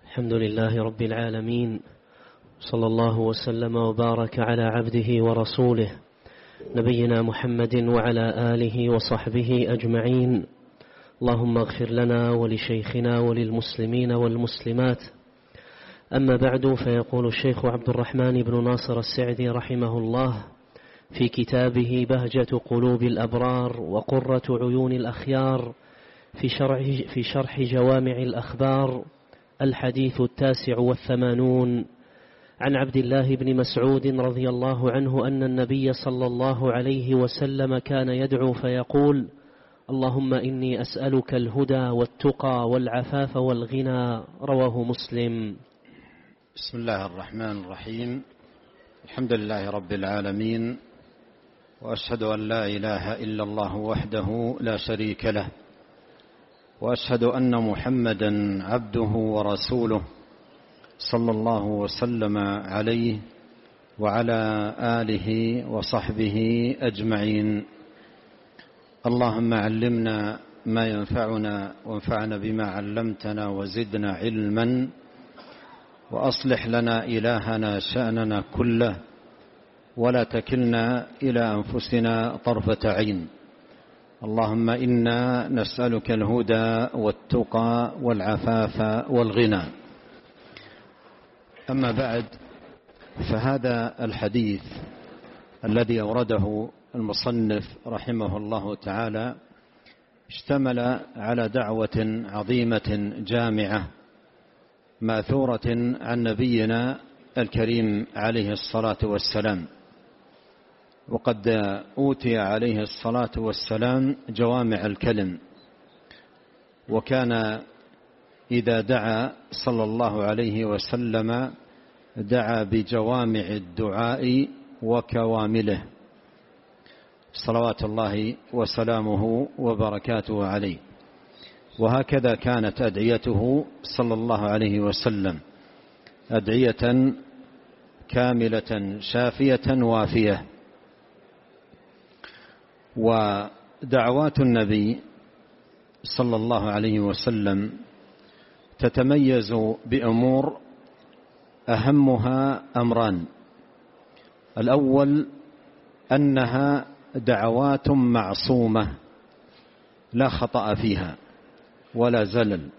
الحمد لله رب العالمين، صلى الله وسلم وبارك على عبده ورسوله نبينا محمد وعلى آله وصحبه أجمعين. اللهم اغفر لنا ولشيخنا وللمسلمين والمسلمات. أما بعد، فيقول الشيخ عبد الرحمن بن ناصر السعدي رحمه الله في كتابه بهجة قلوب الأبرار وقرة عيون الأخيار في شرح جوامع الأخبار، الحديث 89 عن عبد الله بن مسعود رضي الله عنه أن النبي صلى الله عليه وسلم كان يدعو فيقول: اللهم إني أسألك الهدى والتقى والعفاف والغنى. رواه مسلم. بسم الله الرحمن الرحيم. الحمد لله رب العالمين، وأشهد أن لا إله إلا الله وحده لا شريك له، وأشهد أن محمدا عبده ورسوله صلى الله وسلم عليه وعلى آله وصحبه أجمعين. اللهم علمنا ما ينفعنا وانفعنا بما علمتنا وزدنا علما، وأصلح لنا إلهنا شأننا كله، ولا تكلنا إلى أنفسنا طرفة عين. اللهم إنا نسألك الهدى والتقى والعفاف والغنى. أما بعد، فهذا الحديث الذي أورده المصنف رحمه الله تعالى اشتمل على دعوة عظيمة جامعة ماثورة عن نبينا الكريم عليه الصلاة والسلام، وقد أوتي عليه الصلاة والسلام جوامع الكلم، وكان إذا دعا صلى الله عليه وسلم دعا بجوامع الدعاء وكوامله صلوات الله وسلامه وبركاته عليه. وهكذا كانت أدعيته صلى الله عليه وسلم، أدعية كاملة شافية وافية. ودعوات النبي صلى الله عليه وسلم تتميز بأمور أهمها أمران: الأول أنها دعوات معصومة لا خطأ فيها ولا زلل،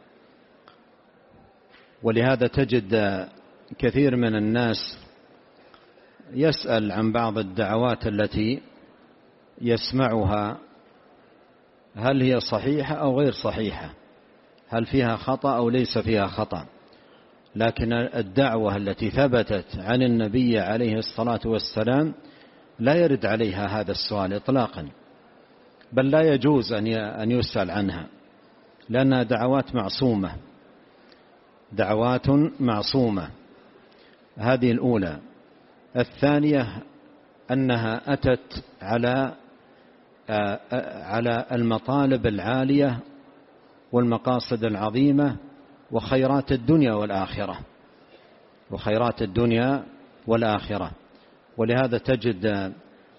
ولهذا تجد كثير من الناس يسأل عن بعض الدعوات التي يسمعها، هل هي صحيحة أو غير صحيحة، هل فيها خطأ أو ليس فيها خطأ. لكن الدعوة التي ثبتت عن النبي عليه الصلاة والسلام لا يرد عليها هذا السؤال إطلاقا، بل لا يجوز أن يسأل عنها، لأنها دعوات معصومة، دعوات معصومة. هذه الأولى. الثانية أنها أتت على المطالب العالية والمقاصد العظيمة وخيرات الدنيا والآخرة، وخيرات الدنيا والآخرة. ولهذا تجد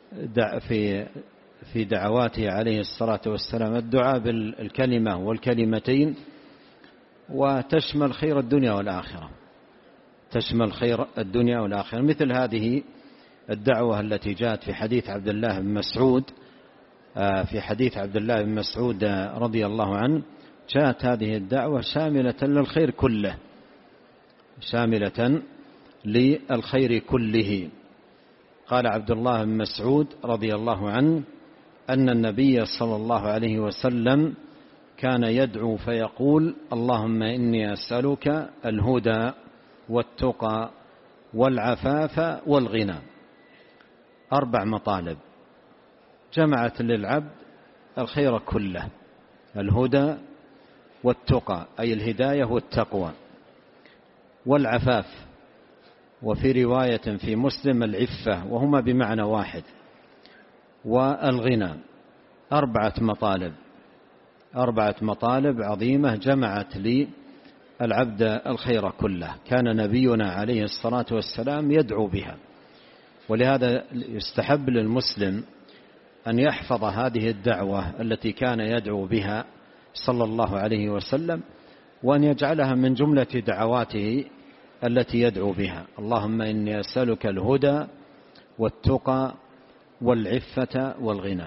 في دعواته عليه الصلاة والسلام الدعاء بالكلمة والكلمتين، وتشمل خير الدنيا والآخرة، تشمل خير الدنيا والآخرة. مثل هذه الدعوة التي جاءت في حديث عبد الله بن مسعود، في حديث عبد الله بن مسعود رضي الله عنه، جاءت هذه الدعوة شاملة للخير كله، شاملة للخير كله. قال عبد الله بن مسعود رضي الله عنه أن النبي صلى الله عليه وسلم كان يدعو فيقول: اللهم إني أسألك الهدى والتقى والعفاف والغنى. 4 مطالب جمعت للعبد الخير كله: الهدى والتقى أي الهداية والتقوى، والعفاف، وفي رواية في مسلم العفة، وهما بمعنى واحد، والغنى. 4 مطالب، 4 مطالب عظيمة جمعت للعبد الخير كله، كان نبينا عليه الصلاة والسلام يدعو بها. ولهذا يستحب للمسلم أن يحفظ هذه الدعوة التي كان يدعو بها صلى الله عليه وسلم، وأن يجعلها من جملة دعواته التي يدعو بها. اللهم إني أسألك الهدى والتقى والعفة والغنى.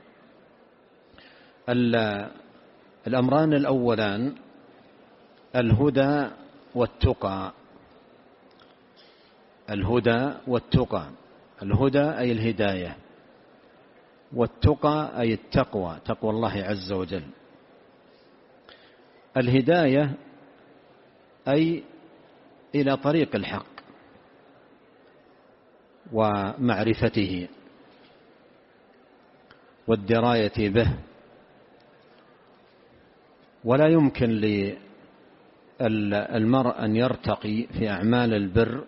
الأمران الأولان الهدى والتقى. الهدى والتقى، الهدى أي الهداية، والتقى أي التقوى، تقوى الله عز وجل. الهداية أي إلى طريق الحق ومعرفته والدراية به. ولا يمكن للمرء أن يرتقي في أعمال البر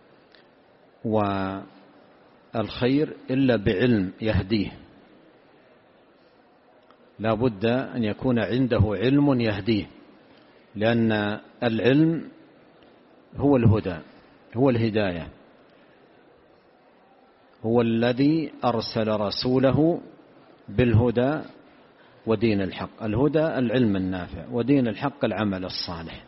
والخير إلا بعلم يهديه. لا بد أن يكون عنده علم يهديه، لأن العلم هو الهدى، هو الهداية، هو الذي أرسل رسوله بالهدى ودين الحق. الهدى العلم النافع، ودين الحق العمل الصالح.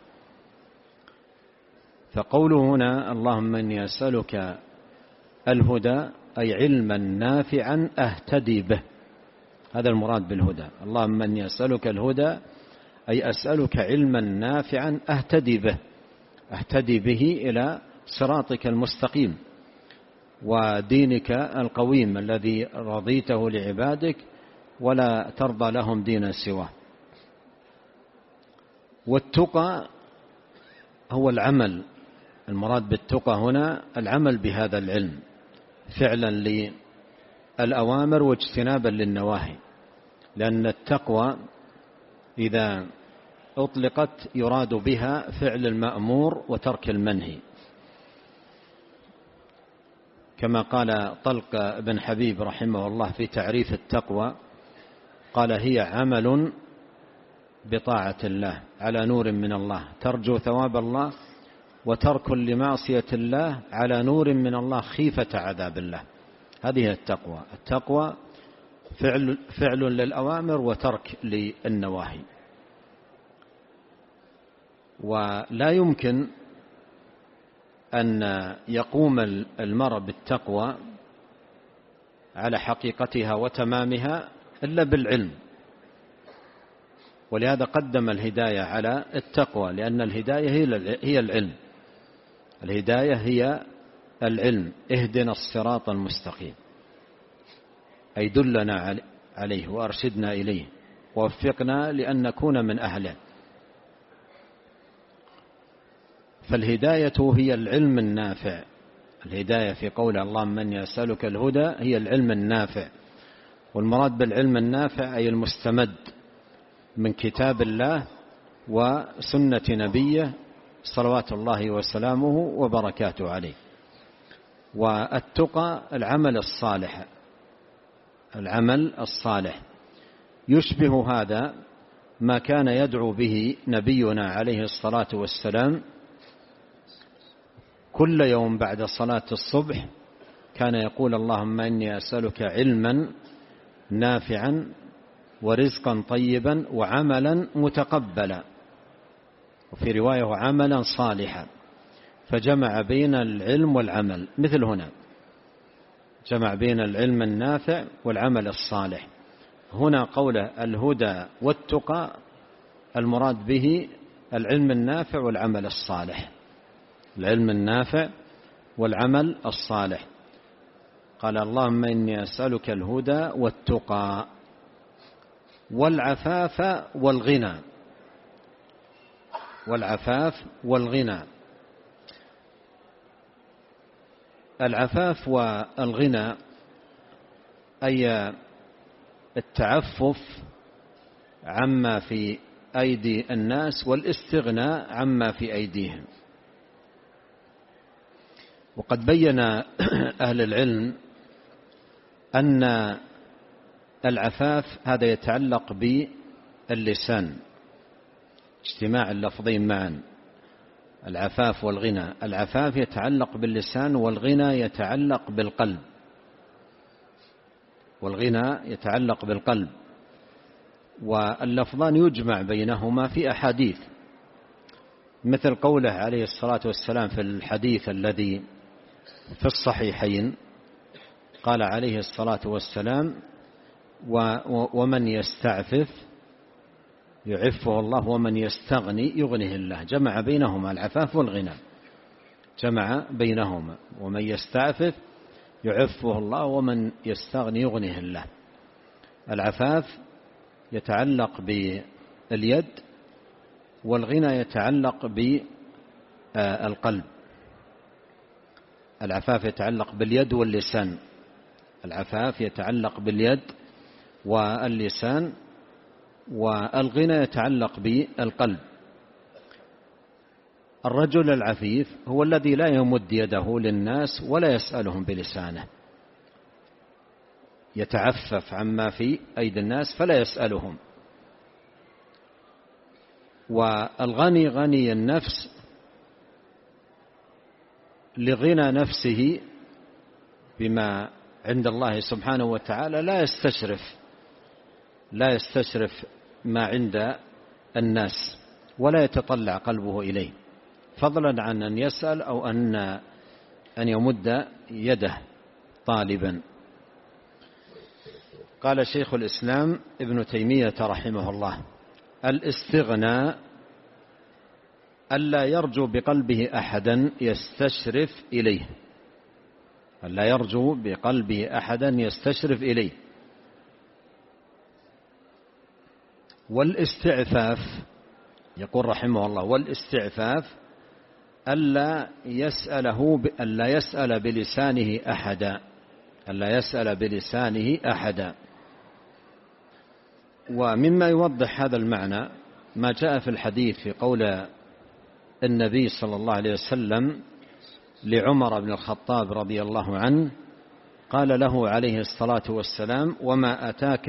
فقوله هنا اللهم إني أسألك الهدى أي علما نافعا أهتدي به، هذا المراد بالهدى. اللهم إني أسألك الهدى أي أسألك علما نافعا أهتدي به، أهتدي به إلى صراطك المستقيم ودينك القويم الذي رضيته لعبادك ولا ترضى لهم دينا سواه. والتقى هو العمل، المراد بالتقى هنا العمل بهذا العلم فعلا للأوامر واجتنابا للنواهي، لأن التقوى إذا أطلقت يراد بها فعل المأمور وترك المنهي، كما قال طلق بن حبيب رحمه الله في تعريف التقوى، قال هي عمل بطاعة الله على نور من الله ترجو ثواب الله، وترك لمعصية الله على نور من الله خيفة عذاب الله. هذه التقوى. التقوى فعل للأوامر وترك للنواهي. ولا يمكن أن يقوم المرء بالتقوى على حقيقتها وتمامها إلا بالعلم، ولهذا قدم الهداية على التقوى، لأن الهداية هي العلم. الهداية هي العلم. اهدنا الصراط المستقيم أي دلنا عليه وأرشدنا إليه ووفقنا لأن نكون من أهله. فالهداية هي العلم النافع. الهداية في قول اللهم إني أسألك الهدى هي العلم النافع، والمراد بالعلم النافع أي المستمد من كتاب الله وسنة نبيه صلوات الله وسلامه وبركاته عليه. والتقى العمل الصالح، العمل الصالح يشبه هذا ما كان يدعو به نبينا عليه الصلاة والسلام كل يوم بعد صلاة الصبح. كان يقول اللهم إني أسألك علما نافعا ورزقا طيبا وعملا متقبلا، وفي رواية عملا صالحا، فجمع بين العلم والعمل، مثل هنا جمع بين العلم النافع والعمل الصالح. هنا قوله الهدى والتقى المراد به العلم النافع والعمل الصالح، العلم النافع والعمل الصالح. قال اللهم إني أسألك الهدى والتقى والعفاف والغنى. والعفاف والغنى. العفاف والغنى أي التعفف عما في أيدي الناس والاستغناء عما في أيديهم. وقد بين أهل العلم أن العفاف هذا يتعلق باللسان، اجتماع اللفظين معا، العفاف والغنى. العفاف يتعلق باللسان والغنى يتعلق بالقلب، والغنى يتعلق بالقلب، واللفظان يجمع بينهما في أحاديث مثل قوله عليه الصلاة والسلام في الحديث الذي في الصحيحين، قال عليه الصلاة والسلام: ومن يستعفف يعفه الله ومن يستغني يغنه الله. جمع بينهما العفاف والغنى، جمع بينهما. ومن يستعفف يعفه الله ومن يستغني يغنه الله. العفاف يتعلق باليد، والغنى يتعلق بالقلب. العفاف يتعلق باليد واللسان، العفاف يتعلق باليد واللسان، والغنى يتعلق بالقلب. الرجل العفيف هو الذي لا يمد يده للناس ولا يسألهم بلسانه، يتعفف عما في أيدي الناس فلا يسألهم. والغني غني النفس لغنى نفسه بما عند الله سبحانه وتعالى، لا يستشرف ما عند الناس ولا يتطلع قلبه إليه، فضلا عن أن يسأل أو أن يمد يده طالبا. قال شيخ الإسلام ابن تيمية رحمه الله: الاستغناء ألا يرجو بقلبه أحدا يستشرف إليه، ألا يرجو بقلبه أحدا يستشرف إليه. والاستعفاف، يقول رحمه الله: والاستعفاف ألا يسأل بلسانه أحدا، ألا يسأل بلسانه أحدا. ومما يوضح هذا المعنى ما جاء في الحديث في قول النبي صلى الله عليه وسلم لعمر بن الخطاب رضي الله عنه، قال له عليه الصلاة والسلام: وما أتاك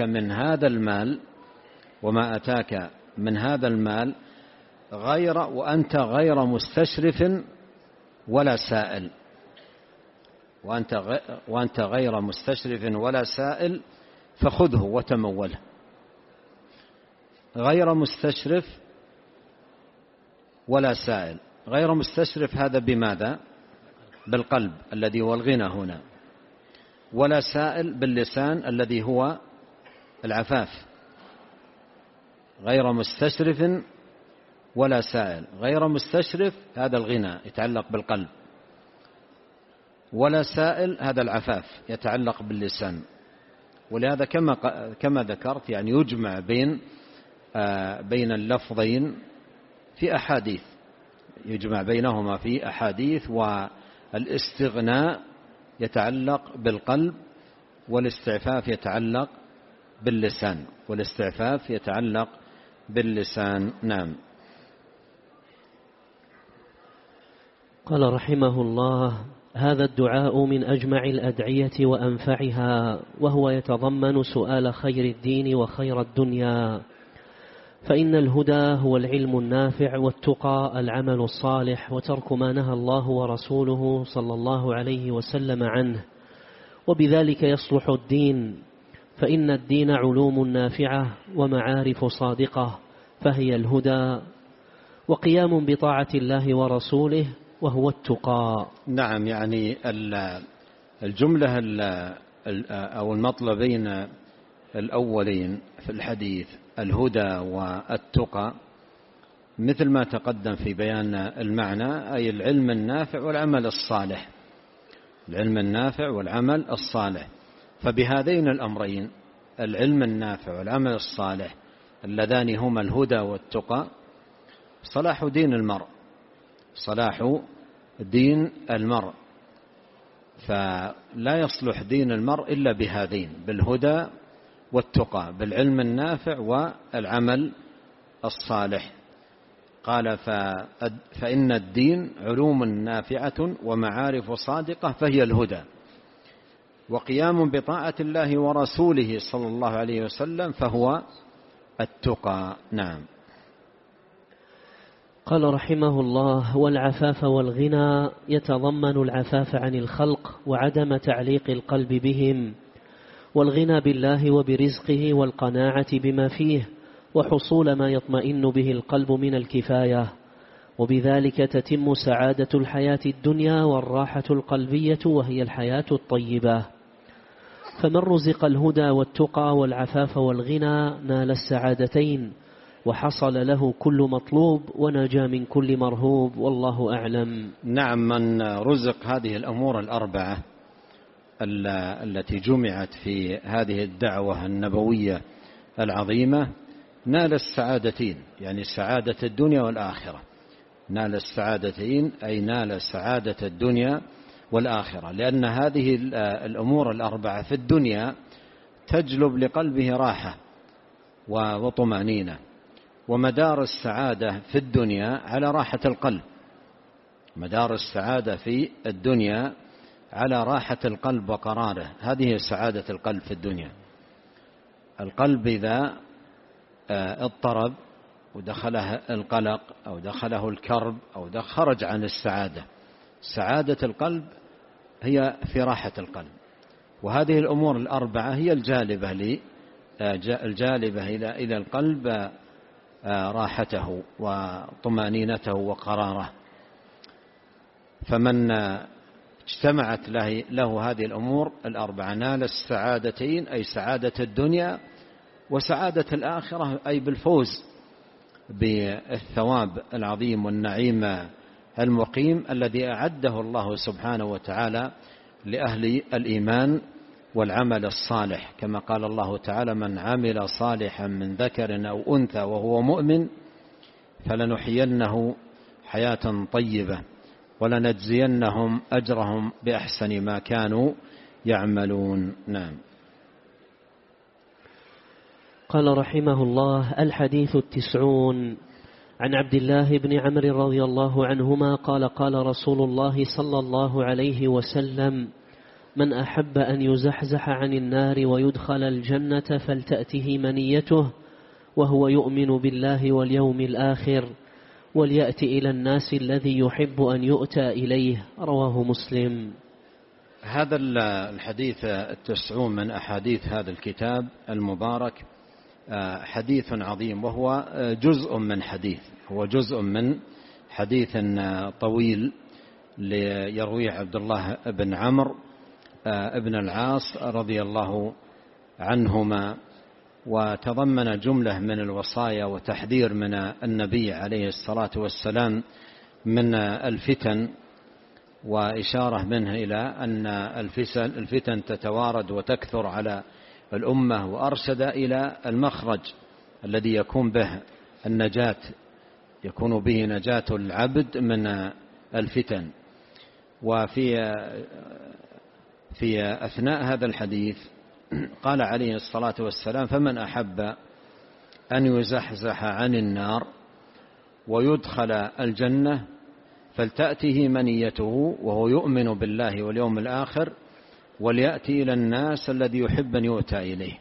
من هذا المال وأنت غير مستشرف ولا سائل، وأنت غير مستشرف ولا سائل فخذه وتموله. غير مستشرف ولا سائل. غير مستشرف هذا بماذا؟ بالقلب الذي هو الغنى هنا، ولا سائل باللسان الذي هو العفاف. غير مستشرف ولا سائل. غير مستشرف هذا الغنى يتعلق بالقلب، ولا سائل هذا العفاف يتعلق باللسان. ولهذا كما ذكرت يعني يجمع بين اللفظين في أحاديث، يجمع بينهما في أحاديث. والاستغناء يتعلق بالقلب، والاستعفاف يتعلق باللسان، والاستعفاف يتعلق باللسان. نعم. قال رحمه الله: هذا الدعاء من أجمع الأدعية وأنفعها، وهو يتضمن سؤال خير الدين وخير الدنيا، فإن الهدى هو العلم النافع، والتقى العمل الصالح، وترك ما نهى الله ورسوله صلى الله عليه وسلم عنه، وبذلك يصلح الدين، فإن الدين علوم نافعة ومعارف صادقة، فهي الهدى، وقيام بطاعة الله ورسوله، وهو التقى. نعم، يعني الجملة أو المطلبين الأولين في الحديث الهدى والتقى مثل ما تقدم في بيان المعنى، أي العلم النافع والعمل الصالح، العلم النافع والعمل الصالح. فبهذين الأمرين العلم النافع والعمل الصالح اللذان هما الهدى والتقى صلاح دين المرء، صلاح دين المرء. فلا يصلح دين المرء إلا بهذين، بالهدى والتقى، بالعلم النافع والعمل الصالح. قال: فإن الدين علوم نافعة ومعارف صادقة، فهي الهدى، وقيام بطاعة الله ورسوله صلى الله عليه وسلم، فهو التقى. نعم. قال رحمه الله: والعفاف والغنى يتضمن العفاف عن الخلق وعدم تعليق القلب بهم، والغنى بالله وبرزقه، والقناعة بما فيه، وحصول ما يطمئن به القلب من الكفاية، وبذلك تتم سعادة الحياة الدنيا والراحة القلبية وهي الحياة الطيبة. فمن رزق الهدى والتقى والعفاف والغنى نال السعادتين وحصل له كل مطلوب ونجا من كل مرهوب، والله أعلم. نعم، من رزق هذه الأمور الأربعة التي جمعت في هذه الدعوة النبوية العظيمة نال السعادتين، يعني سعادة الدنيا والآخرة. نال السعادتين أي نال سعادة الدنيا والآخرة، لأن هذه الأمور الأربعة في الدنيا تجلب لقلبه راحة وطمأنينة، ومدار السعادة في الدنيا على راحة القلب. مدار السعادة في الدنيا على راحة القلب وقراره، هذه سعادة القلب في الدنيا. القلب إذا اضطرب ودخله القلق أو دخله الكرب أو خرج عن السعادة، سعادة القلب هي في راحة القلب. وهذه الأمور الأربعة هي الجالبة إلى القلب راحته وطمأنينته وقراره. فمن اجتمعت له هذه الأمور الأربعة نال السعادتين، أي سعادة الدنيا وسعادة الآخرة، أي بالفوز بالثواب العظيم والنعيم المقيم الذي أعده الله سبحانه وتعالى لأهل الإيمان والعمل الصالح، كما قال الله تعالى: من عمل صالحا من ذكر أو أنثى وهو مؤمن فلنحيينه حياة طيبة ولنجزينهم أجرهم بأحسن ما كانوا يعملون. نعم. قال رحمه الله: الحديث 90 عن عبد الله بن عمرو رضي الله عنهما قال: قال رسول الله صلى الله عليه وسلم: من أحب أن يزحزح عن النار ويدخل الجنة فلتأته منيته وهو يؤمن بالله واليوم الآخر وليأتي إلى الناس الذي يحب أن يؤتى إليه. رواه مسلم. هذا الحديث 90 من أحاديث هذا الكتاب المبارك حديث عظيم، وهو جزء من حديث طويل يرويه عبد الله بن عمرو ابن العاص رضي الله عنهما، وتضمن جملة من الوصايا وتحذير من النبي عليه الصلاة والسلام من الفتن، وإشارة منه إلى أن الفتن تتوارد وتكثر على الأمة، وأرشد إلى المخرج الذي يكون به نجاة العبد من الفتن. وفي أثناء هذا الحديث قال عليه الصلاة والسلام: فمن أحب أن يزحزح عن النار ويدخل الجنة فلتأته منيته وهو يؤمن بالله واليوم الآخر وليأتي إلى الناس الذي يحب أن يؤتى إليه.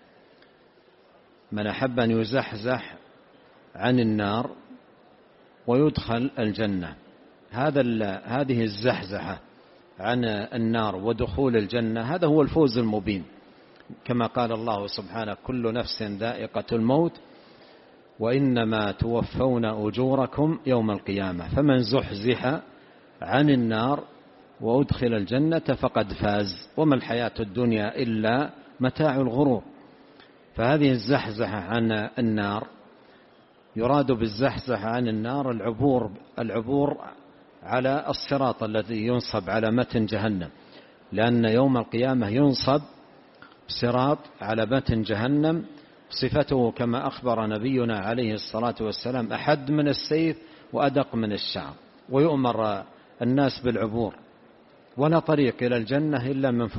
من أحب أن يزحزح عن النار ويدخل الجنة، هذه الزحزحة عن النار ودخول الجنة هذا هو الفوز المبين، كما قال الله سبحانه: كل نفس ذائقة الموت وإنما توفون أجوركم يوم القيامة، فمن زحزح عن النار وأدخل الجنة فقد فاز، وما الحياة الدنيا إلا متاع الغرور. فهذه الزحزحة عن النار يراد بالزحزحة عن النار العبور على الصراط الذي ينصب على متن جهنم، لأن يوم القيامة ينصب صراط على متن جهنم، صفته كما أخبر نبينا عليه الصلاة والسلام: أحد من السيف وأدق من الشعر، ويؤمر الناس بالعبور، ولا طريق إلى الجنة إلا من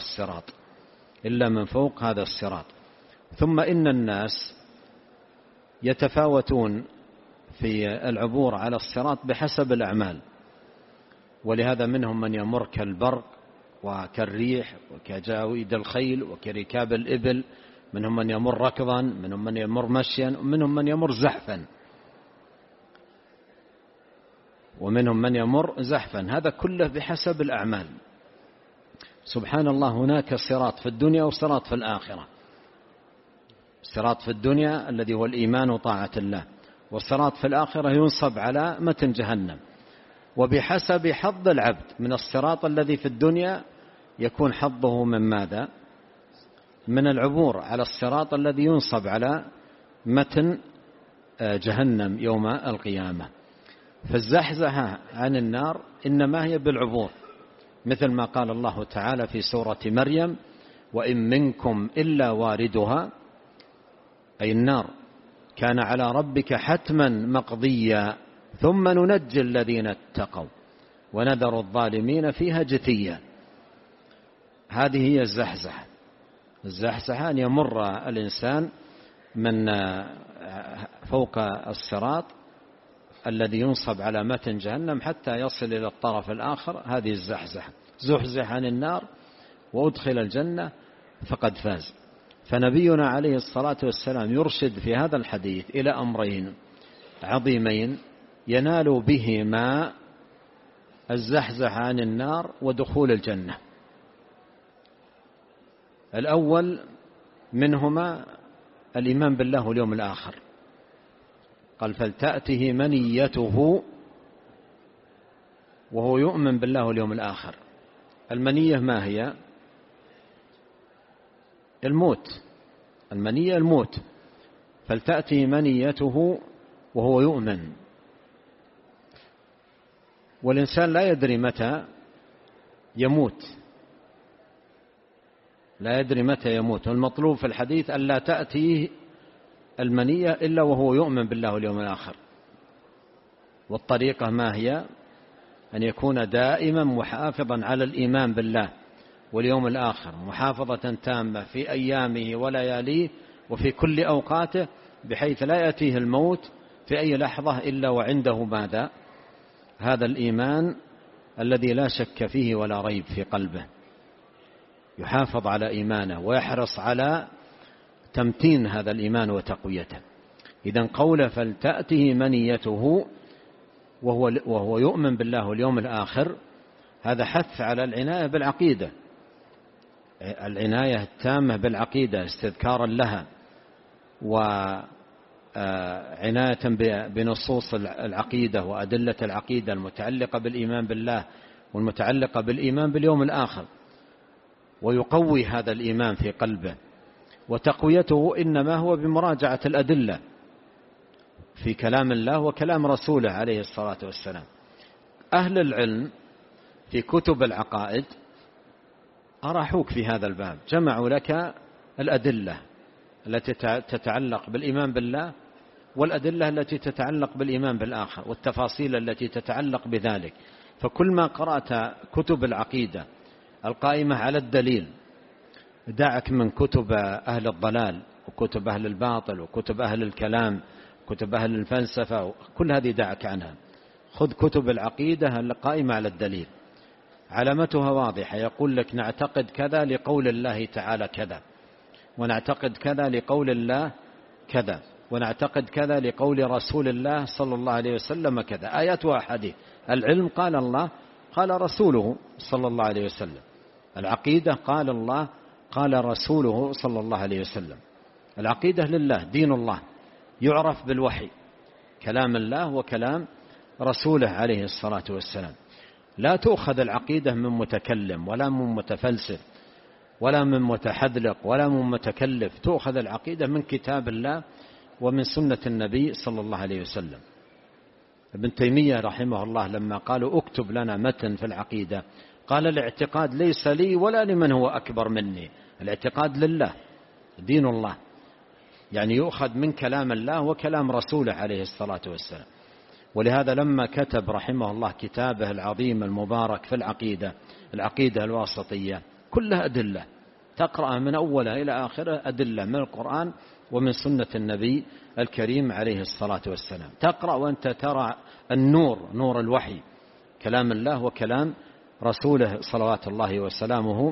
فوق هذا الصراط. ثم إن الناس يتفاوتون في العبور على الصراط بحسب الأعمال، ولهذا منهم من يمر كالبرق وكالريح وكجاويد الخيل وكركاب الإبل، منهم من يمر ركضا، منهم من يمر مشيا، ومنهم من يمر زحفا، ومنهم من يمر زحفا، هذا كله بحسب الأعمال. سبحان الله، هناك صراط في الدنيا وصراط في الآخرة. صراط في الدنيا الذي هو الإيمان وطاعة الله، والصراط في الآخرة ينصب على متن جهنم، وبحسب حظ العبد من الصراط الذي في الدنيا يكون حظه من ماذا؟ من العبور على الصراط الذي ينصب على متن جهنم يوم القيامة. فالزحزحة عن النار إنما هي بالعبور، مثل ما قال الله تعالى في سورة مريم: وإن منكم إلا واردها، أي النار كان على ربك حتما مقضيا ثم ننجي الذين اتقوا ونذر الظالمين فيها جثيا. هذه هي الزحزحة. الزحزحة أن يمر الإنسان من فوق الصراط الذي ينصب على متن جهنم حتى يصل إلى الطرف الآخر، هذه الزحزحة. زحزح عن النار وأدخل الجنة فقد فاز. فنبينا عليه الصلاة والسلام يرشد في هذا الحديث إلى أمرين عظيمين ينال بهما الزحزح عن النار ودخول الجنة. الأول منهما الإيمان بالله واليوم الآخر، قال: فلتأته منيته وهو يؤمن بالله واليوم الآخر. المنية ما هي؟ الموت. المنية الموت. فلتأته منيته وهو يؤمن. والإنسان لا يدري متى يموت، لا يدري متى يموت. والمطلوب في الحديث أن لا تأتيه المنية إلا وهو يؤمن بالله واليوم الآخر. والطريقة ما هي؟ أن يكون دائما محافظا على الإيمان بالله واليوم الآخر محافظة تامة في أيامه ولياليه وفي كل أوقاته، بحيث لا يأتيه الموت في أي لحظة إلا وعنده ماذا؟ هذا الإيمان الذي لا شك فيه ولا ريب في قلبه. يحافظ على إيمانه ويحرص على تمتين هذا الإيمان وتقويته. إذن قوله فلتأته منيته وهو يؤمن بالله واليوم الآخر، هذا حث على العناية بالعقيدة، العناية التامة بالعقيدة استذكارا لها، وعناية بنصوص العقيدة وأدلة العقيدة المتعلقة بالإيمان بالله والمتعلقة بالإيمان باليوم الآخر، ويقوي هذا الإيمان في قلبه. وتقويته إنما هو بمراجعة الأدلة في كلام الله وكلام رسوله عليه الصلاة والسلام. أهل العلم في كتب العقائد أراحوك في هذا الباب، جمعوا لك الأدلة التي تتعلق بالإيمان بالله والأدلة التي تتعلق بالإيمان بالآخر والتفاصيل التي تتعلق بذلك. فكل ما قرأت كتب العقيدة القائمة على الدليل، دعك من كتب أهل الضلال وكتب أهل الباطل وكتب أهل الكلام كتب أهل الفلسفة، كل هذه دعك عنها. خذ كتب العقيدة القائمة على الدليل، علامتها واضحة، يقول لك نعتقد كذا لقول الله تعالى كذا، ونعتقد كذا لقول الله كذا، ونعتقد كذا لقول رسول الله صلى الله عليه وسلم كذا، آيات وأحاديث. العلم قال الله قال رسوله صلى الله عليه وسلم، العقيدة قال الله قال رسوله صلى الله عليه وسلم. العقيدة لله، دين الله يعرف بالوحي، كلام الله وكلام رسوله عليه الصلاة والسلام. لا تؤخذ العقيدة من متكلم ولا من متفلسف ولا من متحذلق ولا من متكلف، تؤخذ العقيدة من كتاب الله ومن سنة النبي صلى الله عليه وسلم. ابن تيمية رحمه الله لما قالوا اكتب لنا متن في العقيدة، قال الاعتقاد ليس لي ولا لمن هو أكبر مني، الاعتقاد لله، دين الله، يعني يؤخذ من كلام الله وكلام رسوله عليه الصلاة والسلام. ولهذا لما كتب رحمه الله كتابه العظيم المبارك في العقيدة الواسطية، كلها أدلة، تقرأ من أولها إلى آخره أدلة من القرآن ومن سنة النبي الكريم عليه الصلاة والسلام. تقرأ وأنت ترى النور، نور الوحي، كلام الله وكلام رسوله صلوات الله وسلامه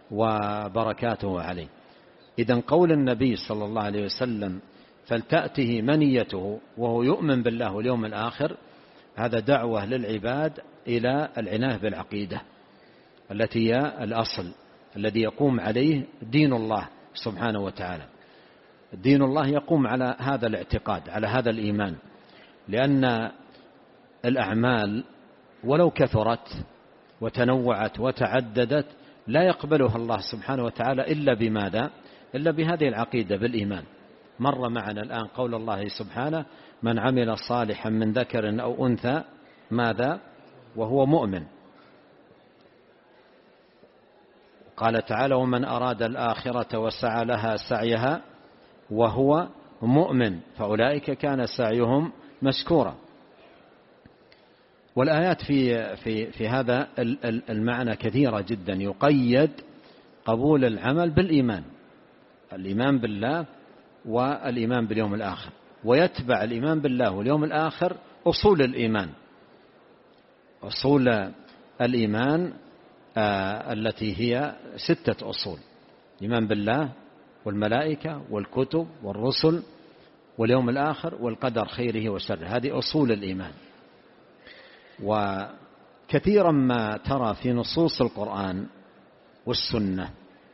وبركاته عليه. إذن قول النبي صلى الله عليه وسلم فلتأته منيته وهو يؤمن بالله واليوم الآخر، هذا دعوة للعباد إلى العناية بالعقيدة التي هي الأصل الذي يقوم عليه دين الله سبحانه وتعالى. دين الله يقوم على هذا الاعتقاد، على هذا الإيمان، لأن الأعمال ولو كثرت وتنوعت وتعددت لا يقبلها الله سبحانه وتعالى إلا بماذا؟ إلا بهذه العقيدة بالإيمان. مر معنا الآن قول الله سبحانه: من عمل صالحا من ذكر أو أنثى ماذا؟ وهو مؤمن. قال تعالى: ومن أراد الآخرة وسعى لها سعيها وهو مؤمن فأولئك كان سعيهم مشكورا. والآيات في هذا المعنى كثيرة جدا، يقيد قبول العمل بالإيمان، الإيمان بالله والإيمان باليوم الآخر، ويتبع الإيمان بالله واليوم الآخر أصول الإيمان، أصول الإيمان التي هي 6 أصول: الإيمان بالله والملائكة والكتب والرسل واليوم الآخر والقدر خيره وشره. هذه أصول الإيمان. وكثيرا ما ترى في نصوص القرآن والسنة،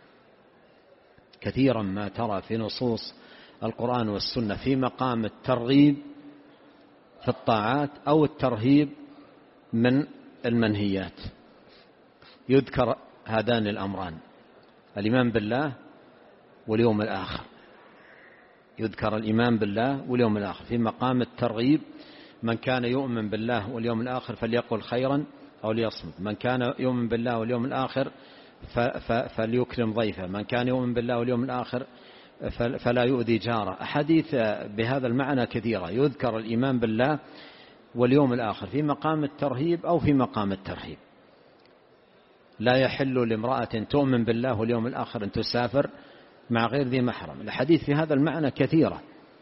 كثيرا ما ترى في نصوص القرآن والسنة في مقام الترغيب في الطاعات أو الترهيب من المنهيات، يذكر هذان الأمران: الإيمان بالله واليوم الآخر. يذكر الإيمان بالله واليوم الآخر في مقام الترغيب: من كان يؤمن بالله واليوم الآخر فليقل خيرا أو ليصمت، من كان يؤمن بالله واليوم الآخر فليكرم ضيفه، من كان يؤمن بالله واليوم الآخر فلا يؤذي جاره. أحاديث بهذا المعنى كثيرة، يذكر الإيمان بالله واليوم الآخر في مقام الترهيب أو في مقام الترهيب. لا يحل لامرأة تؤمن بالله واليوم الآخر أن تسافر مع غير ذي محرم. الحديث في هذا المعنى كثيرة.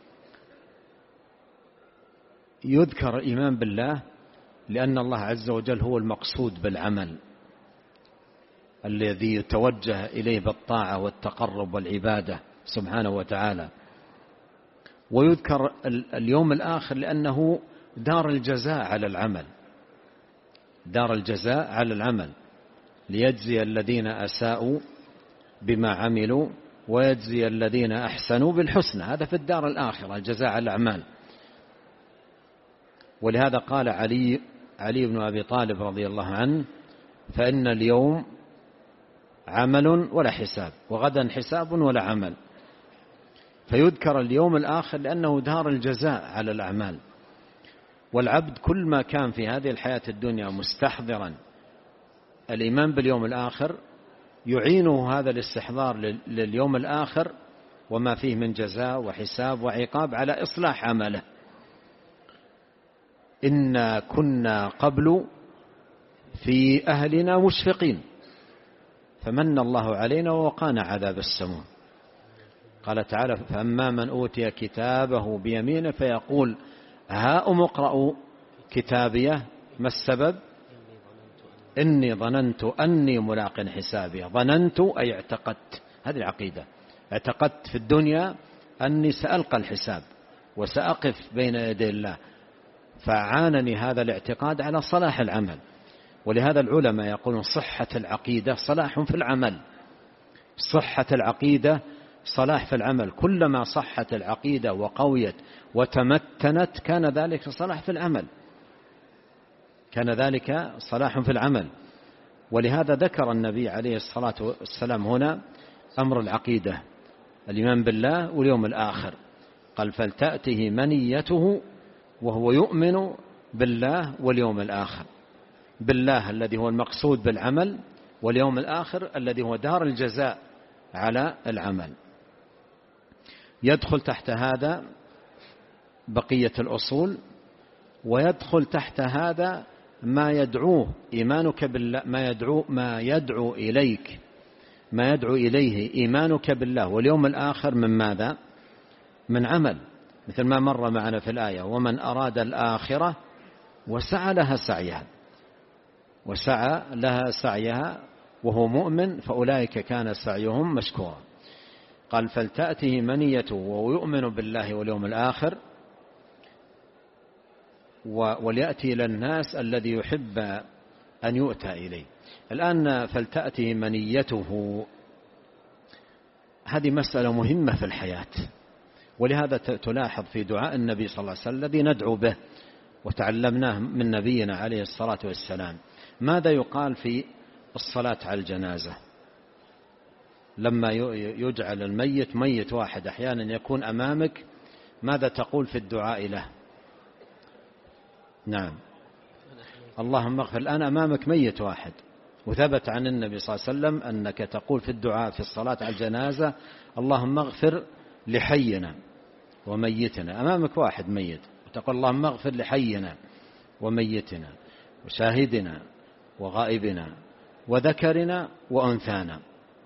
يذكر الإيمان بالله لأن الله عز وجل هو المقصود بالعمل الذي يتوجه إليه بالطاعة والتقرب والعبادة سبحانه وتعالى. ويذكر اليوم الآخر لأنه دار الجزاء على العمل، دار الجزاء على العمل، ليجزي الذين أساءوا بما عملوا ويجزي الذين أحسنوا بالحسنى. هذا في الدار الآخرة، الجزاء على الأعمال. ولهذا قال علي بن أبي طالب رضي الله عنه: فإن اليوم عمل ولا حساب، وغدا حساب ولا عمل. فيذكر اليوم الآخر لأنه دار الجزاء على الأعمال. والعبد كل ما كان في هذه الحياة الدنيا مستحضرا الإيمان باليوم الآخر يعينه هذا الاستحضار لليوم الآخر وما فيه من جزاء وحساب وعقاب على إصلاح عمله. إنا كنا قبل في أهلنا مشفقين فمن الله علينا ووقانا عذاب السموم. قال تعالى: فأما من أوتي كتابه بيمينه فيقول هاؤم اقرءوا كتابيه ما السبب؟ إني ظننت أني ملاق حسابي. ظننت أي اعتقدت، هذه العقيدة، اعتقدت في الدنيا أني سألقى الحساب وسأقف بين يدي الله، فعانني هذا الاعتقاد على صلاح العمل. ولهذا العلماء يقولون صحة العقيدة صلاح في العمل، صحة العقيدة صلاح في العمل. كلما صحت العقيدة وقويت وتمتنت كان ذلك صلاح في العمل، كان ذلك صلاح في العمل. ولهذا ذكر النبي عليه الصلاة والسلام هنا أمر العقيدة، الإيمان بالله واليوم الآخر. قال: فلتأته منيته وهو يؤمن بالله واليوم الآخر. بالله الذي هو المقصود بالعمل، واليوم الآخر الذي هو دار الجزاء على العمل. يدخل تحت هذا بقية الأصول، ويدخل تحت هذا ما يدعوه إيمانك بالله، ما يدعو إليه إيمانك بالله واليوم الآخر من ماذا؟ من عمل، مثل ما مر معنا في الآية: ومن أراد الآخرة وسعى لها سعيها وهو مؤمن فأولئك كان سعيهم مشكورا. قال: فلتأته منيته وهو يؤمن بالله واليوم الآخر وليأتي إلى الناس الذي يحب أن يؤتى إليه. الآن فلتأته منيته، هذه مسألة مهمة في الحياة. ولهذا تلاحظ في دعاء النبي صلى الله عليه وسلم الذي ندعو به: وتعلمناه من نبينا عليه الصلاة والسلام. ماذا يقال في الصلاة على الجنازة لما يجعل الميت ميت واحد أحيانا يكون أمامك؟ ماذا تقول في الدعاء له؟ نعم، اللهم اغفر. الآن أمامك ميت واحد، وثبت عن النبي صلى الله عليه وسلم أنك تقول في الدعاء في الصلاة على الجنازة اللهم اغفر لحينا وميتنا. أمامك واحد ميت وتقول اللهم اغفر لحينا وميتنا وشاهدنا وغائبنا وذكرنا وأنثانا.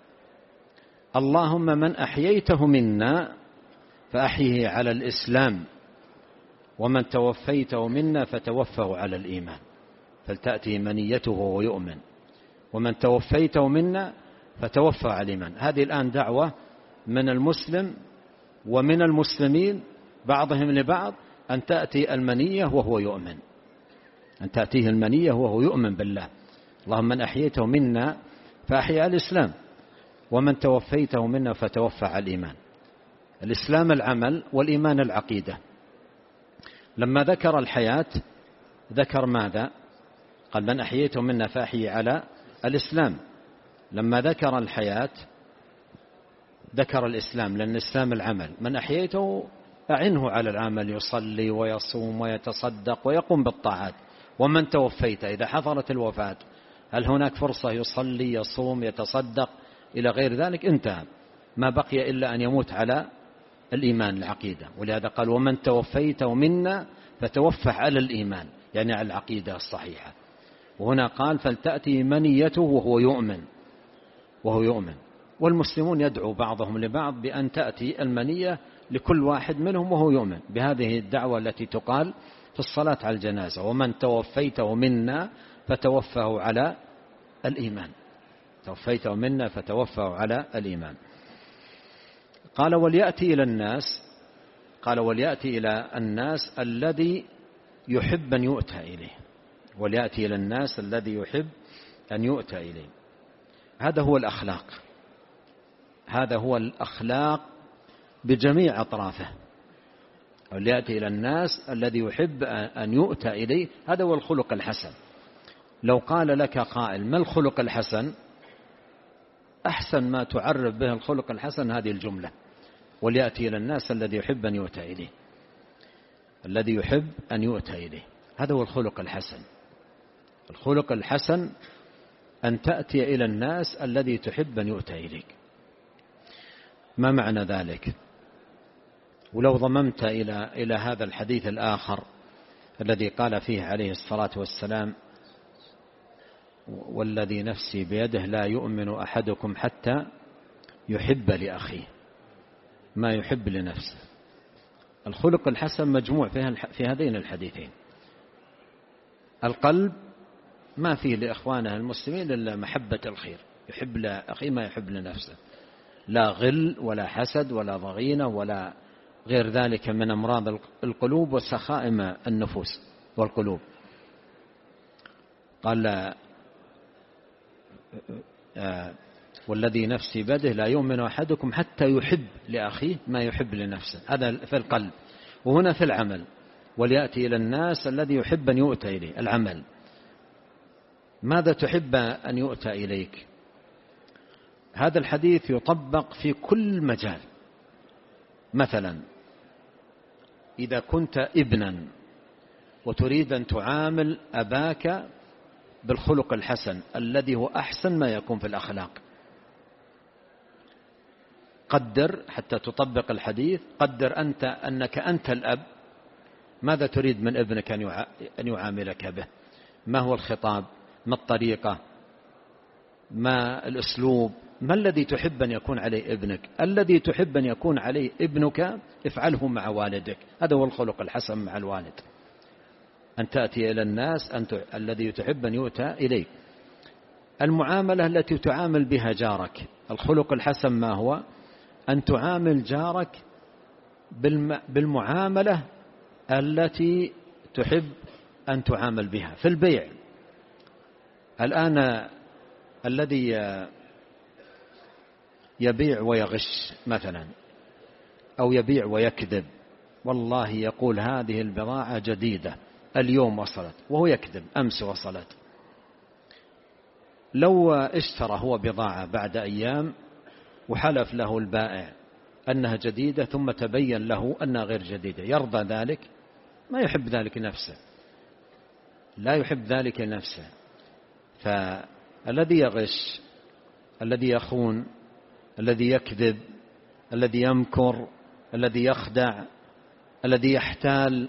اللهم من أحييته منا فأحيه على الإسلام، ومن توفيته منا فتوفه على الإيمان. فلتأتي منيته وهو يؤمن، ومن توفيته منا فتوفى على الإيمان. هذه الآن دعوة من المسلم ومن المسلمين بعضهم لبعض أن تأتي المنية وهو يؤمن، أن تأتيه المنية وهو يؤمن بالله. اللهم من أحييته منا فأحيا الإسلام، ومن توفيته منا فتوفى على الإيمان. الإسلام العمل، والإيمان العقيدة. لما ذكر الحياة ذكر ماذا؟ قال من أحييته منا فأحيي على الإسلام. لما ذكر الحياة ذكر الإسلام، لأن الإسلام العمل. من أحييته أعنه على العمل، يصلي ويصوم ويتصدق ويقوم بالطاعات. ومن توفيت، إذا حضرت الوفاة هل هناك فرصة يصلي يصوم يتصدق إلى غير ذلك؟ انتهى، ما بقي إلا أن يموت على الإيمان العقيدة. ولهذا قال ومن توفيته منا فتوفى على الإيمان، يعني على العقيدة الصحيحة. وهنا قال فلتأتي منيته وهو يؤمن. والمسلمون يدعو بعضهم لبعض بأن تأتي المنية لكل واحد منهم وهو يؤمن بهذه الدعوة التي تقال في الصلاة على الجنازة: ومن توفيته منا فتوفه على الإيمان. توفيته منا فتوفه على الإيمان. قال وليأتي إلى الناس الذي يحب أن يؤتى إليه. وليأتي إلى الناس الذي يحب أن يؤتى إليه. هذا هو الأخلاق بجميع أطرافه. وليأتي إلى الناس الذي يحب أن يؤتى إليه، هذا هو الخلق الحسن. لو قال لك قائل ما الخلق الحسن؟ أحسن ما تعرف به الخلق الحسن هذه الجملة: وليأتي إلى الناس الذي يحب أن يؤتى إليه. الذي يحب أن يؤتى إليه، هذا هو الخلق الحسن. الخلق الحسن أن تأتي إلى الناس الذي تحب أن يؤتى إليك. ما معنى ذلك؟ ولو ضممت إلى هذا الحديث الآخر الذي قال فيه عليه الصلاة والسلام: والذي نفسي بيده لا يؤمن أحدكم حتى يحب لأخيه ما يحب لنفسه. الخلق الحسن مجموع في هذين الحديثين. القلب ما فيه لإخوانه المسلمين إلا محبة الخير، يحب لأخيه ما يحب لنفسه، لا غل ولا حسد ولا ضغينة ولا غير ذلك من أمراض القلوب وسخائم النفوس والقلوب. قال والذي نفسي بيده لا يؤمن أحدكم حتى يحب لأخيه ما يحب لنفسه. هذا في القلب. وهنا في العمل: وليأتي إلى الناس الذي يحب أن يؤتى إليه. العمل: ماذا تحب أن يؤتى إليك؟ هذا الحديث يطبق في كل مجال. مثلا إذا كنت ابنا وتريد أن تعامل أباك بالخلق الحسن الذي هو أحسن ما يكون في الأخلاق، قدر حتى تطبق الحديث، قدر أنك أنت الأب، ماذا تريد من ابنك أن يعاملك به؟ ما هو الخطاب؟ ما الطريقة؟ ما الأسلوب؟ ما الذي تحب أن يكون عليه ابنك؟ الذي تحب أن يكون عليه ابنك افعله مع والدك. هذا هو الخلق الحسن مع الوالد، أن تأتي إلى الناس الذي تحب أن يؤتى إليك. المعاملة التي تعامل بها جارك، الخلق الحسن ما هو؟ أن تعامل جارك بالمعاملة التي تحب أن تعامل بها. في البيع الآن الذي يبيع ويغش مثلا، أو يبيع ويكذب، والله يقول هذه البضاعة جديدة اليوم وصلت وهو يكذب أمس وصلت. لو اشترى هو بضاعة بعد أيام وحلف له البائع أنها جديدة ثم تبين له أنها غير جديدة، يرضى ذلك؟ ما يحب ذلك نفسه، لا يحب ذلك نفسه. فالذي يغش، الذي يخون، الذي يكذب، الذي يمكر، الذي يخدع، الذي يحتال،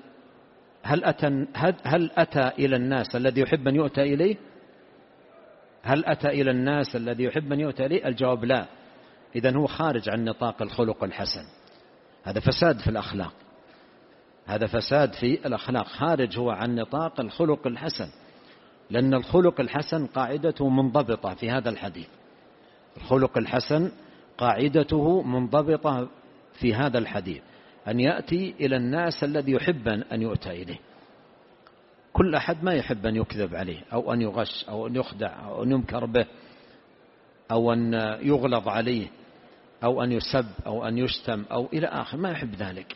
هل أتى إلى الناس الذي يحب أن يؤتى إليه؟ هل أتى إلى الناس الذي يحب أن يؤتى إليه؟ الجواب لا. إذن هو خارج عن نطاق الخلق الحسن، هذا فساد في الأخلاق، هذا فساد في الأخلاق، خارج هو عن نطاق الخلق الحسن. لأن الخلق الحسن قاعدته منضبطة في هذا الحديث، الخلق الحسن قاعدته منضبطة في هذا الحديث، أن يأتي إلى الناس الذي يحب أن يؤتى إليه. كل أحد ما يحب أن يكذب عليه أو أن يغش أو أن يخدع أو أن يمكر به أو أن يغلظ عليه أو أن يسب أو أن يشتم أو إلى آخر، ما يحب ذلك.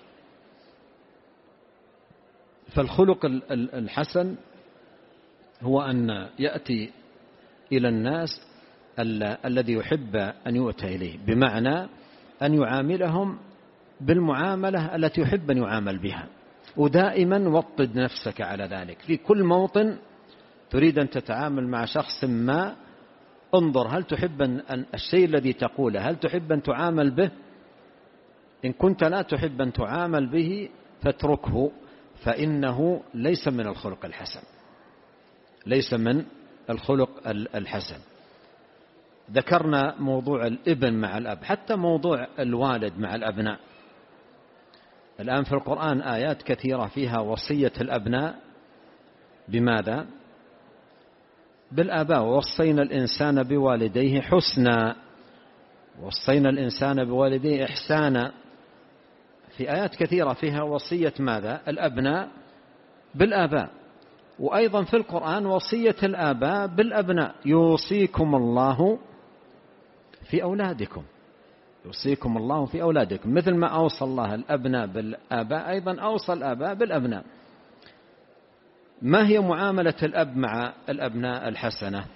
فالخلق الحسن هو أن يأتي إلى الناس الذي يحب أن يؤتى إليه، بمعنى أن يعاملهم بالمعاملة التي يحب أن يعامل بها. ودائما وطد نفسك على ذلك في كل موطن تريد أن تتعامل مع شخص ما، انظر هل تحب أن الشيء الذي تقوله هل تحب أن تعامل به؟ إن كنت لا تحب أن تعامل به فاتركه، فإنه ليس من الخلق الحسن، ليس من الخلق الحسن. ذكرنا موضوع الابن مع الأب، حتى موضوع الوالد مع الأبناء. الآن في القرآن آيات كثيرة فيها وصية الأبناء بماذا؟ بالآباء. ووصينا الإنسان بوالديه حسنا، ووصينا الإنسان بوالديه إحسانا. في آيات كثيرة فيها وصية ماذا؟ الأبناء بالآباء. وأيضا في القرآن وصية الآباء بالأبناء، يوصيكم الله في أولادكم، يوصيكم الله في أولادكم، مثل ما أوصى الله الأبناء بالآباء أيضا أوصى الآباء بالأبناء. ما هي معاملة الأب مع الأبناء الحسنة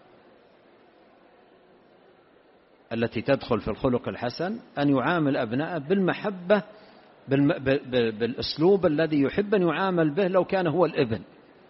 التي تدخل في الخلق الحسن؟ أن يعامل أبناءه بالمحبة بالأسلوب الذي يحب أن يعامل به لو كان هو الابن،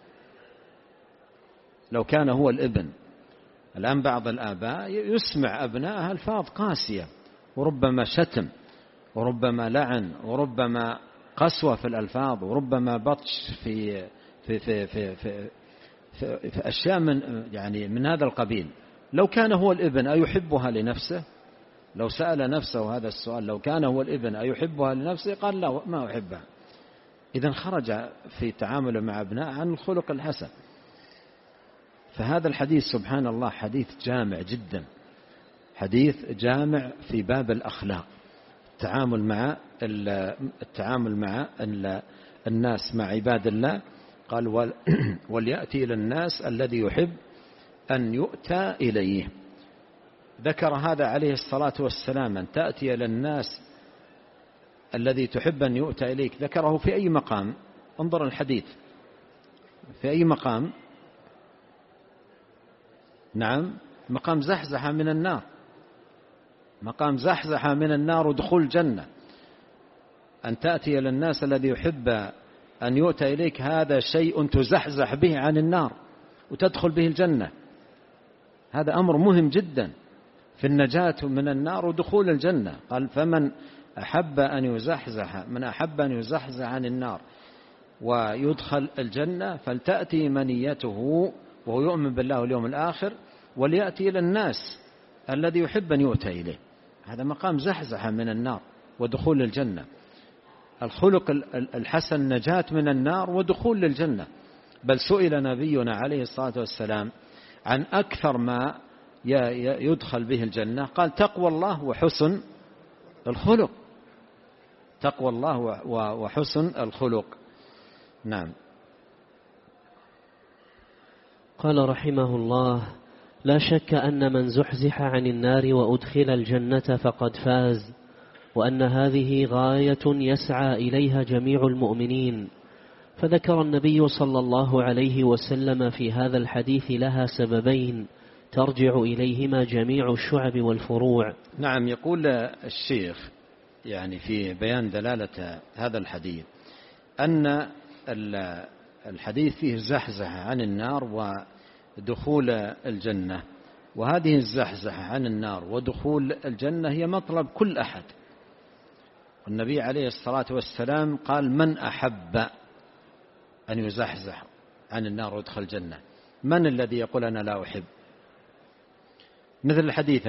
لو كان هو الابن. الآن بعض الآباء يسمع أبنائه ألفاظ قاسية، وربما شتم، وربما لعن، وربما قسوة في الألفاظ، وربما بطش في في في في في, في, في أشياء من هذا القبيل. لو كان هو الابن أيحبها لنفسه؟ لو سأل نفسه هذا السؤال، لو كان هو الابن أيحبها لنفسه؟ قال لا، ما أحبها. إذن خرج في تعامله مع أبناء عن الخلق الحسن. فهذا الحديث سبحان الله حديث جامع جدا، حديث جامع في باب الأخلاق، التعامل مع الناس، مع عباد الله. قال وليأتي إلى الناس الذي يحب أن يؤتى إليه. ذكر هذا عليه الصلاة والسلام، أن تأتي إلى الناس الذي تحب أن يؤتى إليك. ذكره في أي مقام؟ انظر الحديث في أي مقام؟ نعم، مقام زحزحة من النار، مقام زحزحة من النار ودخول الجنة. أن تأتي إلى الناس الذي يحب أن يؤتى إليك، هذا شيء تزحزح به عن النار وتدخل به الجنة. هذا أمر مهم جدا في النجاة من النار ودخول الجنة. قال فمن أحب أن يزحزح عن النار ويدخل الجنة فلتأتي منيته وهو يؤمن بالله واليوم الآخر، وليأتي إلى الناس الذي يحب أن يؤتى إليه. هذا مقام زحزحة من النار ودخول الجنة. الخلق الحسن نجاة من النار ودخول للجنة. بل سئل نبينا عليه الصلاة والسلام عن أكثر ما يدخل به الجنة، قال تقوى الله وحسن الخلق، تقوى الله وحسن الخلق. نعم. قال رحمه الله: لا شك أن من زحزح عن النار وأدخل الجنة فقد فاز، وأن هذه غاية يسعى إليها جميع المؤمنين، فذكر النبي صلى الله عليه وسلم في هذا الحديث لها سببين ترجع إليهما جميع الشعب والفروع. نعم، يقول الشيخ يعني في بيان دلالة هذا الحديث أن الحديث فيه زحزحة عن النار ودخول الجنة، وهذه الزحزحة عن النار ودخول الجنة هي مطلب كل أحد. النبي عليه الصلاة والسلام قال: من أحب أن يزحزح عن النار ويدخل الجنة؟ من الذي يقول أنا لا أحب؟ مثل الحديث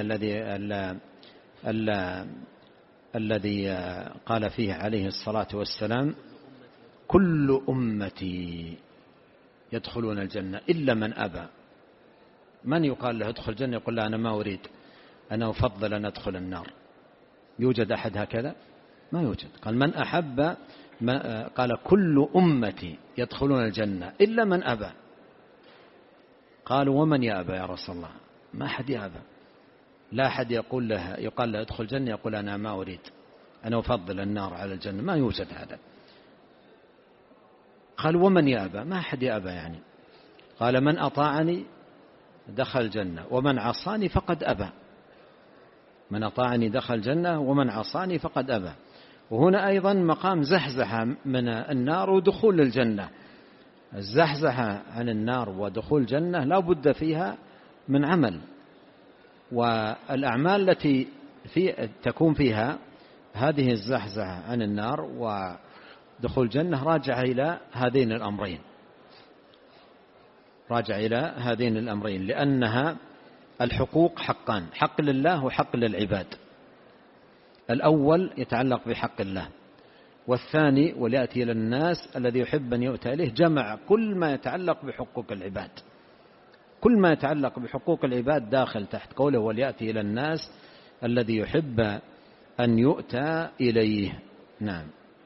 الذي قال فيه عليه الصلاة والسلام: كل أمتي يدخلون الجنة إلا من أبى. من يقال له ادخل الجنة يقول لا أنا ما أريد، أنا أفضل أن أدخل النار؟ يوجد أحد هكذا؟ ما يوجد. قال: من أحب، قال كل أمتي يدخلون الجنة إلا من أبى. قالوا: ومن يأبى يا رسول الله؟ ما أحد يأبى، لا أحد يقال له ادخل الجنة يقول أنا ما أريد، أنا أفضل النار على الجنة. ما يوجد هذا. قال: ومن يأبى؟ ما أحد يأبى يعني. قال: من أطاعني دخل الجنة ومن عصاني فقد أبى. من أطاعني دخل الجنة ومن عصاني فقد أبى. وهنا أيضا مقام زحزحة من النار ودخول الجنة. الزحزحة عن النار ودخول الجنة لا بد فيها من عمل، والأعمال التي تكون فيها هذه الزحزحة عن النار ودخول الجنة راجع إلى هذين الأمرين، لأنها الحقوق حقان: حق لله وحق للعباد. الأول يتعلق بحق الله، والثاني وليأتي إلى الناس الذي يحب أن يؤتى إليه. جمع كل ما يتعلق بحقوق العباد، كل ما يتعلق بحقوق العباد داخل تحت قوله وليأتي إلى الناس الذي يحب أن يؤتى إليه. نعم.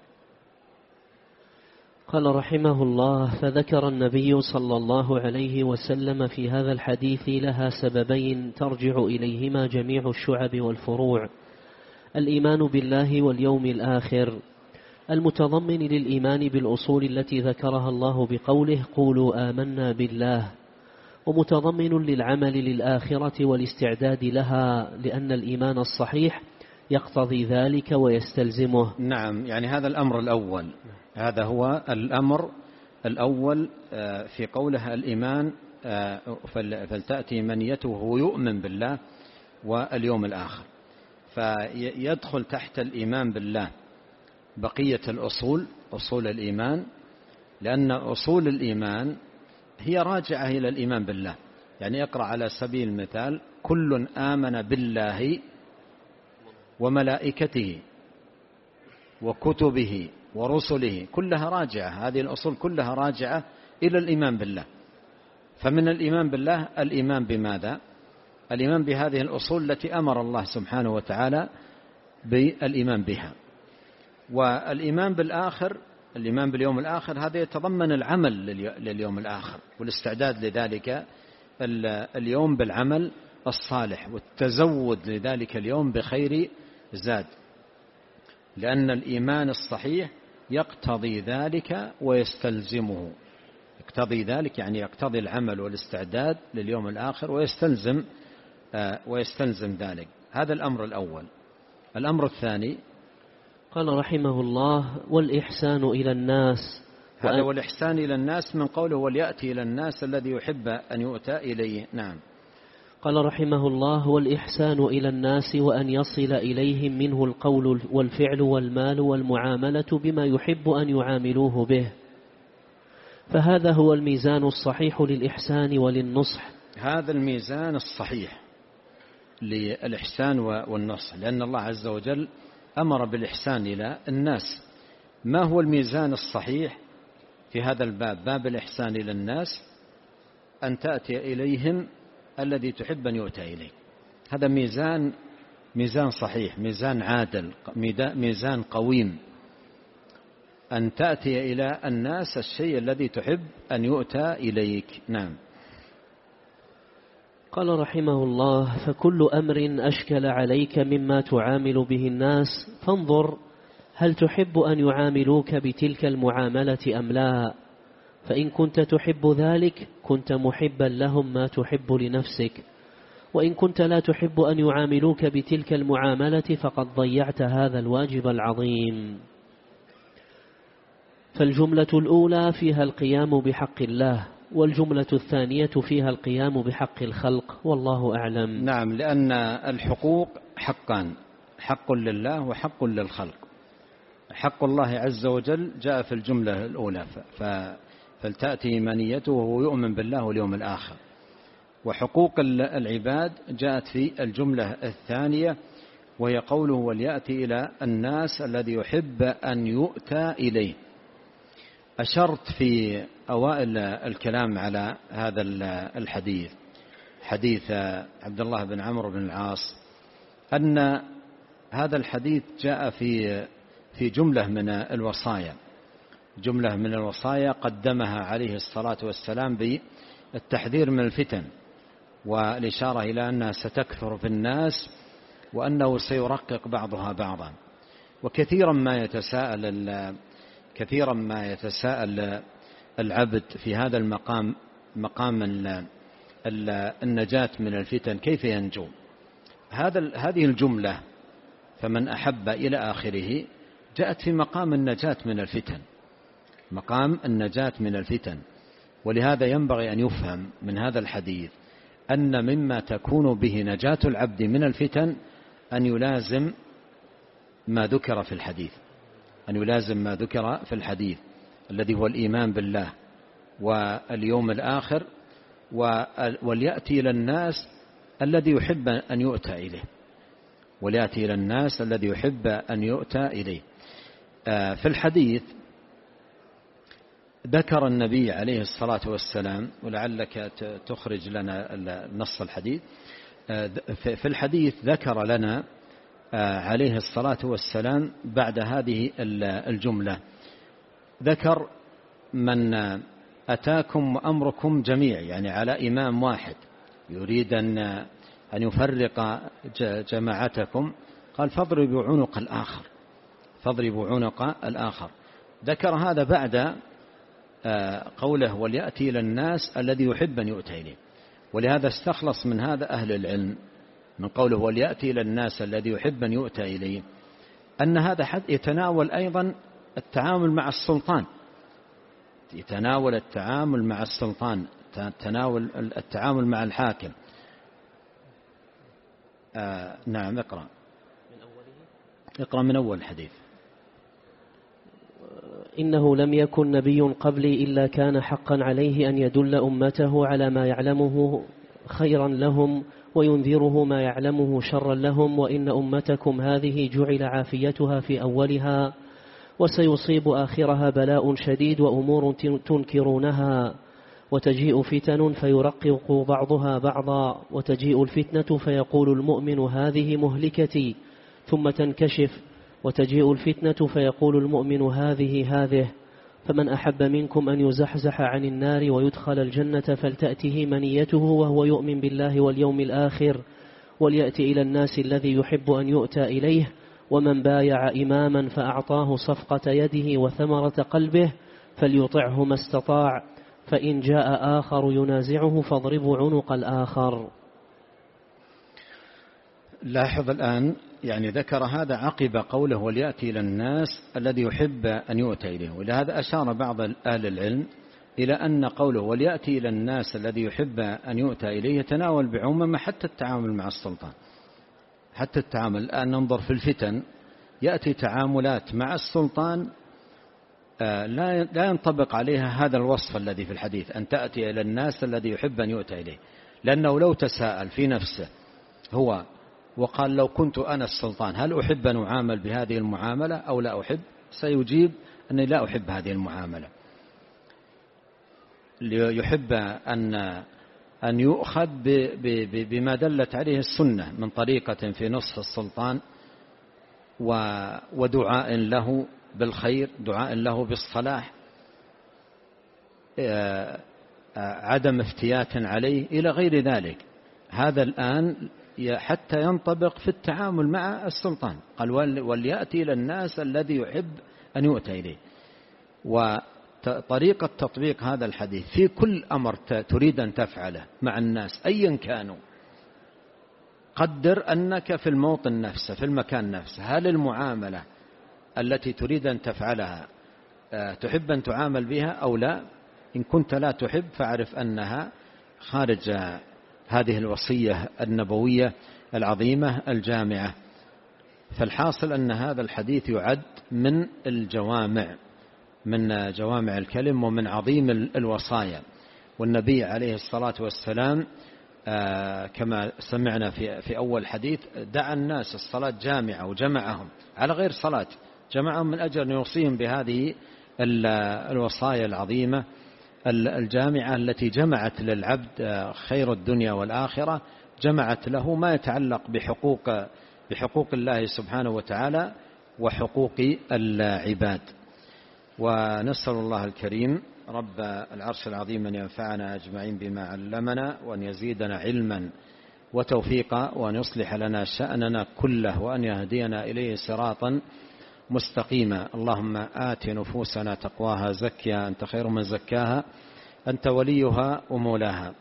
قال رحمه الله: فذكر النبي صلى الله عليه وسلم في هذا الحديث لها سببين ترجع إليهما جميع الشعب والفروع: الإيمان بالله واليوم الآخر، المتضمن للإيمان بالأصول التي ذكرها الله بقوله قولوا آمنا بالله، ومتضمن للعمل للآخرة والاستعداد لها، لأن الإيمان الصحيح يقتضي ذلك ويستلزمه. نعم، يعني هذا الأمر الأول، هذا هو الأمر الأول في قولها الإيمان فلتأتي منيته وهو يؤمن بالله واليوم الآخر. فيدخل تحت الإيمان بالله بقية الأصول، أصول الإيمان، لأن أصول الإيمان هي راجعة إلى الإيمان بالله. يعني اقرأ على سبيل المثال: كل آمن بالله وملائكته وكتبه ورسله، كلها راجعة، هذه الأصول كلها راجعة إلى الإيمان بالله. فمن الإيمان بالله الإيمان بماذا؟ الإيمان بهذه الأصول التي أمر الله سبحانه وتعالى بالإيمان بها. والإيمان بالآخر، الإيمان باليوم الآخر، هذا يتضمن العمل لليوم الآخر والاستعداد لذلك اليوم بالعمل الصالح والتزود لذلك اليوم بخير زاد، لأن الإيمان الصحيح يقتضي ذلك ويستلزمه. يقتضي ذلك يعني يقتضي العمل والاستعداد لليوم الآخر ويستلزم ذلك. هذا الأمر الأول. الأمر الثاني قال رحمه الله: والإحسان إلى الناس. هذا والإحسان إلى الناس من قوله وليأتي إلى الناس الذي يحب أن يؤتى إليه. نعم. قال رحمه الله: والإحسان إلى الناس وأن يصل إليهم منه القول والفعل والمال والمعاملة بما يحب أن يعاملوه به، فهذا هو الميزان الصحيح للإحسان وللنصح. هذا الميزان الصحيح للإحسان والنصح، لأن الله عز وجل أمر بالإحسان إلى الناس. ما هو الميزان الصحيح في هذا الباب، باب الإحسان إلى الناس؟ أن تأتي إليهم الذي تحب أن يؤتى إليه. هذا ميزان صحيح، ميزان عادل، ميزان قويم، أن تأتي إلى الناس الشيء الذي تحب أن يؤتى إليك. نعم. قال رحمه الله: فكل أمر أشكل عليك مما تعامل به الناس فانظر هل تحب أن يعاملوك بتلك المعاملة أم لا؟ فإن كنت تحب ذلك كنت محبا لهم ما تحب لنفسك، وإن كنت لا تحب أن يعاملوك بتلك المعاملة فقد ضيعت هذا الواجب العظيم. فالجملة الأولى فيها القيام بحق الله، والجملة الثانية فيها القيام بحق الخلق، والله أعلم. نعم، لأن الحقوق حقان، حق لله وحق للخلق. حق الله عز وجل جاء في الجملة الأولى فلتأتي إيمانيته وهو يؤمن بالله واليوم الآخر، وحقوق العباد جاءت في الجملة الثانية وهي قوله وليأتي إلى الناس الذي يحب أن يؤتى إليه. أشرت في أوائل الكلام على هذا الحديث، حديث عبد الله بن عمرو بن العاص، أن هذا الحديث جاء في جملة من الوصايا، جملة من الوصايا قدمها عليه الصلاة والسلام بالتحذير من الفتن والإشارة إلى أنها ستكثر في الناس وأنه سيرقق بعضها بعضا. وكثيرا ما يتساءل العبد في هذا المقام، مقام النجاة من الفتن، كيف ينجو؟ هذه الجملة فمن أحب إلى آخره جاءت في مقام النجاة من الفتن، مقام النجاة من الفتن. ولهذا ينبغي أن يفهم من هذا الحديث أن مما تكون به نجاة العبد من الفتن أن يلازم ما ذكر في الحديث، أن يلازم ما ذكر في الحديث الذي هو الإيمان بالله واليوم الآخر، وليأتي إلى الناس الذي يحب أن يؤتى إليه، وليأتي إلى الناس الذي يحب أن يؤتى إليه. في الحديث ذكر النبي عليه الصلاة والسلام، ولعلك تخرج لنا نص الحديث، في الحديث ذكر لنا عليه الصلاة والسلام بعد هذه الجملة، ذكر من أتاكم أمركم جميع، يعني على إمام واحد يريد أن يفرق جماعتكم، قال فاضربوا عنق الآخر، فاضربوا عنق الآخر. ذكر هذا بعد قوله وليأتي إلى الناس الذي يحب أن يؤتى إليه. ولهذا استخلص من هذا أهل العلم من قوله وليأتي إلى الناس الذي يحب أن يؤتى إليه أن هذا حد يتناول أيضا التعامل مع السلطان، يتناول التعامل مع السلطان، تناول التعامل مع الحاكم. نعم، اقرأ من أول الحديث. إنه لم يكن نبي قبلي إلا كان حقا عليه أن يدل أمته على ما يعلمه خيرا لهم وينذره ما يعلمه شرا لهم، وإن أمتكم هذه جعل عافيتها في أولها وسيصيب آخرها بلاء شديد وأمور تنكرونها، وتجيء فتن فيرقق بعضها بعضا، وتجيء الفتنة فيقول المؤمن هذه مهلكتي ثم تنكشف، وتجيء الفتنة فيقول المؤمن هذه، فمن أحب منكم أن يزحزح عن النار ويدخل الجنة فلتأته منيته وهو يؤمن بالله واليوم الآخر، وليأتي إلى الناس الذي يحب أن يؤتى إليه، ومن بايع إماما فأعطاه صفقة يده وثمرة قلبه فليطعه ما استطاع، فإن جاء آخر ينازعه فاضربوا عنق الآخر. لاحظ الآن، يعني ذكر هذا عقب قوله وليأتي إلى الناس الذي يحب أن يؤتى إليه. ولهذا أشار بعض أهل العلم إلى أن قوله وليأتي إلى الناس الذي يحب أن يؤتى إليه يتناول بعموم حتى التعامل مع السلطان، حتى التعامل. الآن ننظر في الفتن، يأتي تعاملات مع السلطان لا ينطبق عليها هذا الوصف الذي في الحديث أن تأتي إلى الناس الذي يحب أن يؤتى إليه، لأنه لو تساءل في نفسه هو وقال لو كنت أنا السلطان هل أحب أن أعامل بهذه المعاملة أو لا أحب، سيجيب أني لا أحب هذه المعاملة. يحب أن يؤخذ بما دلت عليه السنة من طريقة في نصح السلطان ودعاء له بالخير، دعاء له بالصلاح، عدم افتيات عليه إلى غير ذلك. هذا الآن حتى ينطبق في التعامل مع السلطان. قال وليأتي إلى الناس الذي يحب أن يؤتى إليه. وطريقة تطبيق هذا الحديث في كل أمر تريد أن تفعله مع الناس أيا كانوا، قدر أنك في الموطن نفسه، في المكان نفسه، هل المعاملة التي تريد أن تفعلها تحب أن تعامل بها أو لا؟ إن كنت لا تحب فاعرف أنها خارج هذه الوصية النبوية العظيمة الجامعة. فالحاصل أن هذا الحديث يعد من الجوامع، من جوامع الكلم ومن عظيم الوصايا. والنبي عليه الصلاة والسلام كما سمعنا في أول حديث دعا الناس الصلاة جامعة وجمعهم على غير صلاة، جمعهم من أجل أن يوصيهم بهذه الوصايا العظيمة الجامعة التي جمعت للعبد خير الدنيا والآخرة، جمعت له ما يتعلق بحقوق الله سبحانه وتعالى وحقوق العباد. ونسأل الله الكريم رب العرش العظيم أن ينفعنا أجمعين بما علمنا، وأن يزيدنا علما وتوفيقا، وأن يصلح لنا شأننا كله، وأن يهدينا إليه صراطا مستقيما. اللهم آت نفوسنا تقواها، زكها أنت خير من زكاها، أنت وليها ومولاها.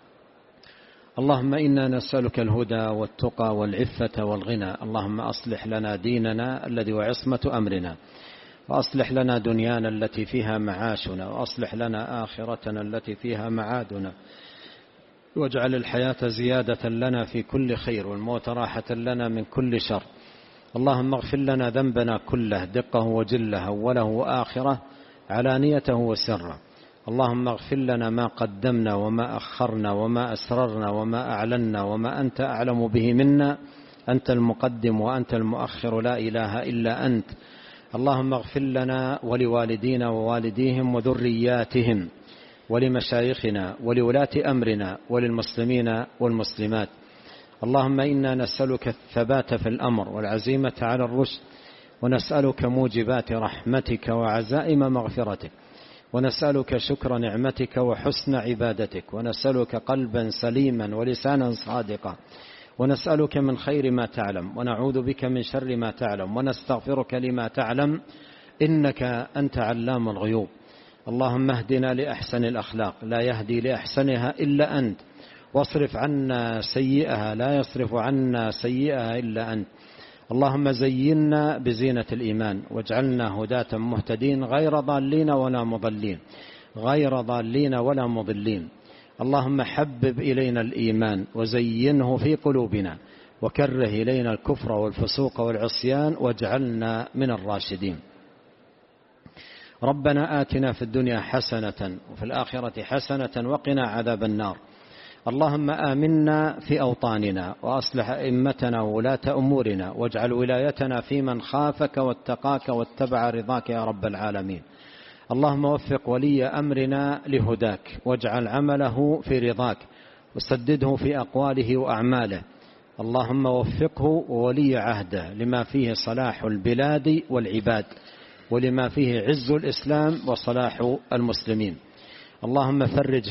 اللهم إنا نسألك الهدى والتقى والعفة والغنى. اللهم أصلح لنا ديننا الذي هو عصمة أمرنا، وأصلح لنا دنيانا التي فيها معاشنا، وأصلح لنا آخرتنا التي فيها معادنا، واجعل الحياة زيادة لنا في كل خير، والموت راحة لنا من كل شر. اللهم اغفر لنا ذنبنا كله، دقه وجله، أوله وآخره، علانيته وسره. اللهم اغفر لنا ما قدمنا وما أخرنا وما أسررنا وما أعلنا وما أنت أعلم به منا، أنت المقدم وأنت المؤخر، لا إله إلا أنت. اللهم اغفر لنا ولوالدينا ووالديهم وذرياتهم ولمشايخنا ولولاة أمرنا وللمسلمين والمسلمات. اللهم إنا نسألك الثبات في الأمر والعزيمة على الرشد، ونسألك موجبات رحمتك وعزائم مغفرتك، ونسألك شكر نعمتك وحسن عبادتك، ونسألك قلبا سليما ولسانا صادقا، ونسألك من خير ما تعلم، ونعوذ بك من شر ما تعلم، ونستغفرك لما تعلم، إنك أنت علام الغيوب. اللهم اهدنا لأحسن الأخلاق، لا يهدي لأحسنها إلا أنت، واصرف عنا سيئها، لا يصرف عنا سيئها إلا أنت. اللهم زينا بزينة الإيمان، واجعلنا هداة مهتدين، غير ضالين ولا مضلين، غير ضالين ولا مضلين. اللهم حبب إلينا الإيمان وزينه في قلوبنا، وكره إلينا الكفر والفسوق والعصيان، واجعلنا من الراشدين. ربنا آتنا في الدنيا حسنة وفي الآخرة حسنة وقنا عذاب النار. اللهم آمنا في أوطاننا، وأصلح أئمتنا وولاة أمورنا، واجعل ولايتنا في من خافك واتقاك واتبع رضاك يا رب العالمين. اللهم وفق ولي أمرنا لهداك، واجعل عمله في رضاك، وسدده في أقواله وأعماله. اللهم وفقه وولي عهده لما فيه صلاح البلاد والعباد، ولما فيه عز الإسلام وصلاح المسلمين. اللهم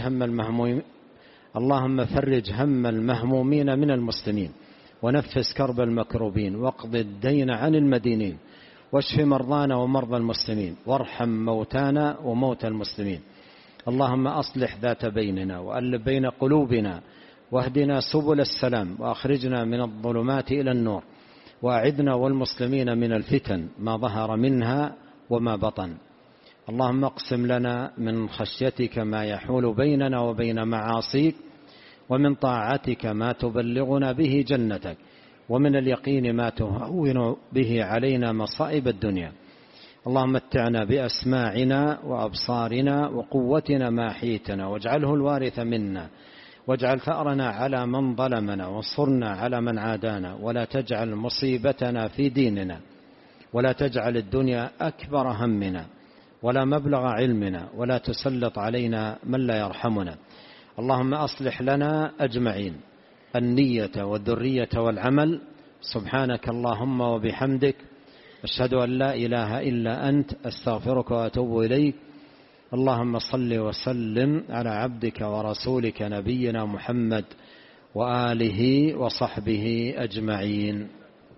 فرج هم المهمومين من المسلمين، ونفس كرب المكروبين، واقض الدين عن المدينين، واشف مرضانا ومرضى المسلمين، وارحم موتانا وموتى المسلمين. اللهم أصلح ذات بيننا، وألف بين قلوبنا، واهدنا سبل السلام، وأخرجنا من الظلمات إلى النور، وأعذنا والمسلمين من الفتن ما ظهر منها وما بطن. اللهم اقسم لنا من خشيتك ما يحول بيننا وبين معاصيك، ومن طاعتك ما تبلغنا به جنتك، ومن اليقين ما تهون به علينا مصائب الدنيا. اللهم متعنا بأسماعنا وأبصارنا وقوتنا ما أحييتنا، واجعله الوارث منا، واجعل ثأرنا على من ظلمنا، وانصرنا على من عادانا، ولا تجعل مصيبتنا في ديننا، ولا تجعل الدنيا أكبر همنا ولا مبلغ علمنا، ولا تسلط علينا من لا يرحمنا. اللهم أصلح لنا أجمعين النية والذرية والعمل. سبحانك اللهم وبحمدك، أشهد أن لا إله إلا أنت، أستغفرك وأتوب إليك. اللهم صل وسلم على عبدك ورسولك نبينا محمد وآله وصحبه أجمعين.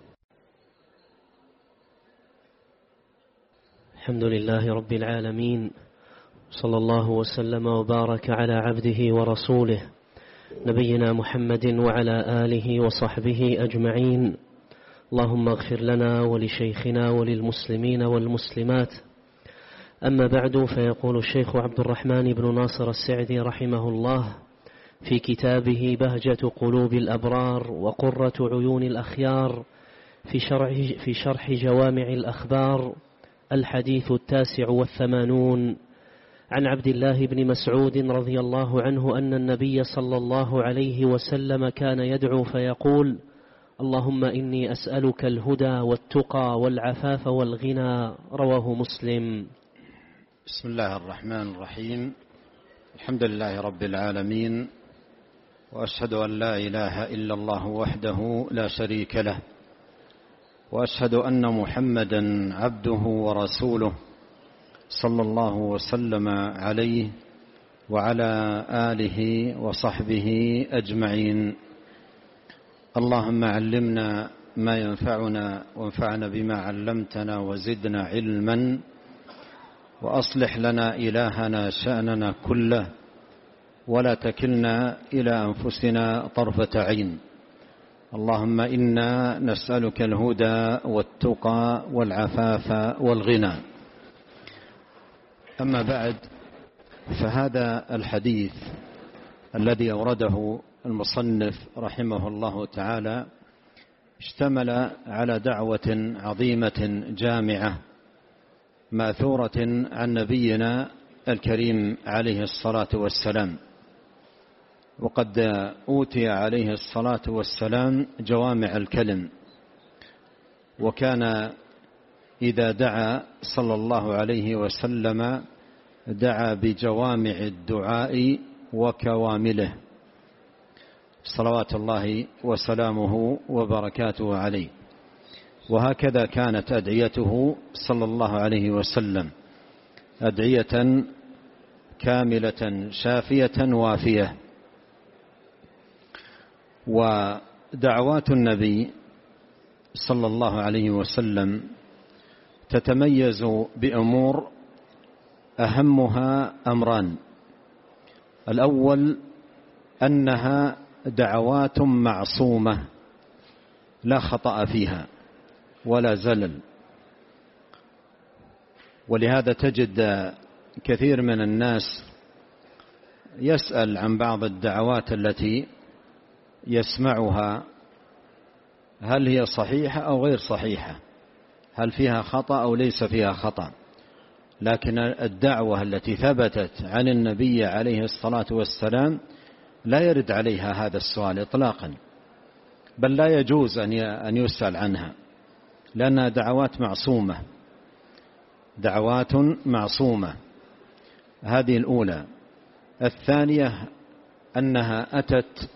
الحمد لله رب العالمين، صلى الله وسلم وبارك على عبده ورسوله نبينا محمد وعلى آله وصحبه أجمعين. اللهم اغفر لنا ولشيخنا وللمسلمين والمسلمات. أما بعد، فيقول الشيخ عبد الرحمن بن ناصر السعدي رحمه الله في كتابه بهجة قلوب الأبرار وقرة عيون الأخيار في شرح جوامع الأخبار الحديث 89 عن عبد الله بن مسعود رضي الله عنه أن النبي صلى الله عليه وسلم كان يدعو فيقول: اللهم إني أسألك الهدى والتقى والعفاف والغنى. رواه مسلم. بسم الله الرحمن الرحيم. الحمد لله رب العالمين، وأشهد أن لا إله إلا الله وحده لا شريك له، وأشهد أن محمدا عبده ورسوله صلى الله وسلم عليه وعلى آله وصحبه أجمعين. اللهم علمنا ما ينفعنا وانفعنا بما علمتنا وزدنا علما، وأصلح لنا إلهنا شأننا كله، ولا تكلنا إلى أنفسنا طرفة عين. اللهم إنا نسألك الهدى والتقى والعفاف والغنى. أما بعد، فهذا الحديث الذي أورده المصنف رحمه الله تعالى اشتمل على دعوة عظيمة جامعة ماثورة عن نبينا الكريم عليه الصلاة والسلام، وقد أوتي عليه الصلاة والسلام جوامع الكلم، وكان إذا دعا صلى الله عليه وسلم دعا بجوامع الدعاء وكوامله صلوات الله وسلامه وبركاته عليه. وهكذا كانت أدعيته صلى الله عليه وسلم أدعية كاملة شافية وافية. ودعوات النبي صلى الله عليه وسلم تتميز بأمور أهمها أمران: الأول أنها دعوات معصومة لا خطأ فيها ولا زلل، ولهذا تجد كثير من الناس يسأل عن بعض الدعوات التي يسمعها هل هي صحيحة أو غير صحيحة، هل فيها خطأ أو ليس فيها خطأ. لكن الدعوة التي ثبتت عن النبي عليه الصلاة والسلام لا يرد عليها هذا السؤال إطلاقا، بل لا يجوز أن يسأل عنها، لأنها دعوات معصومة، دعوات معصومة. هذه الأولى. الثانية أنها أتت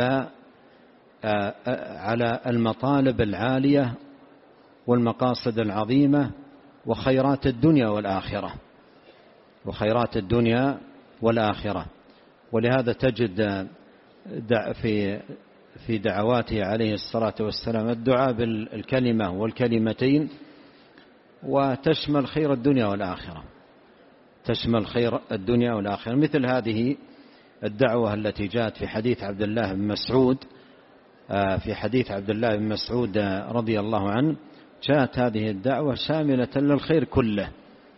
على المطالب العالية والمقاصد العظيمة وخيرات الدنيا والآخرة، وخيرات الدنيا والآخرة. ولهذا تجد في دعواته عليه الصلاة والسلام الدعاء بالكلمة والكلمتين، وتشمل خير الدنيا والآخرة، تشمل خير الدنيا والآخرة. مثل هذه الدعوة التي جاءت في حديث عبد الله بن مسعود، في حديث عبد الله بن مسعود رضي الله عنه، جاءت هذه الدعوة شاملة للخير كله،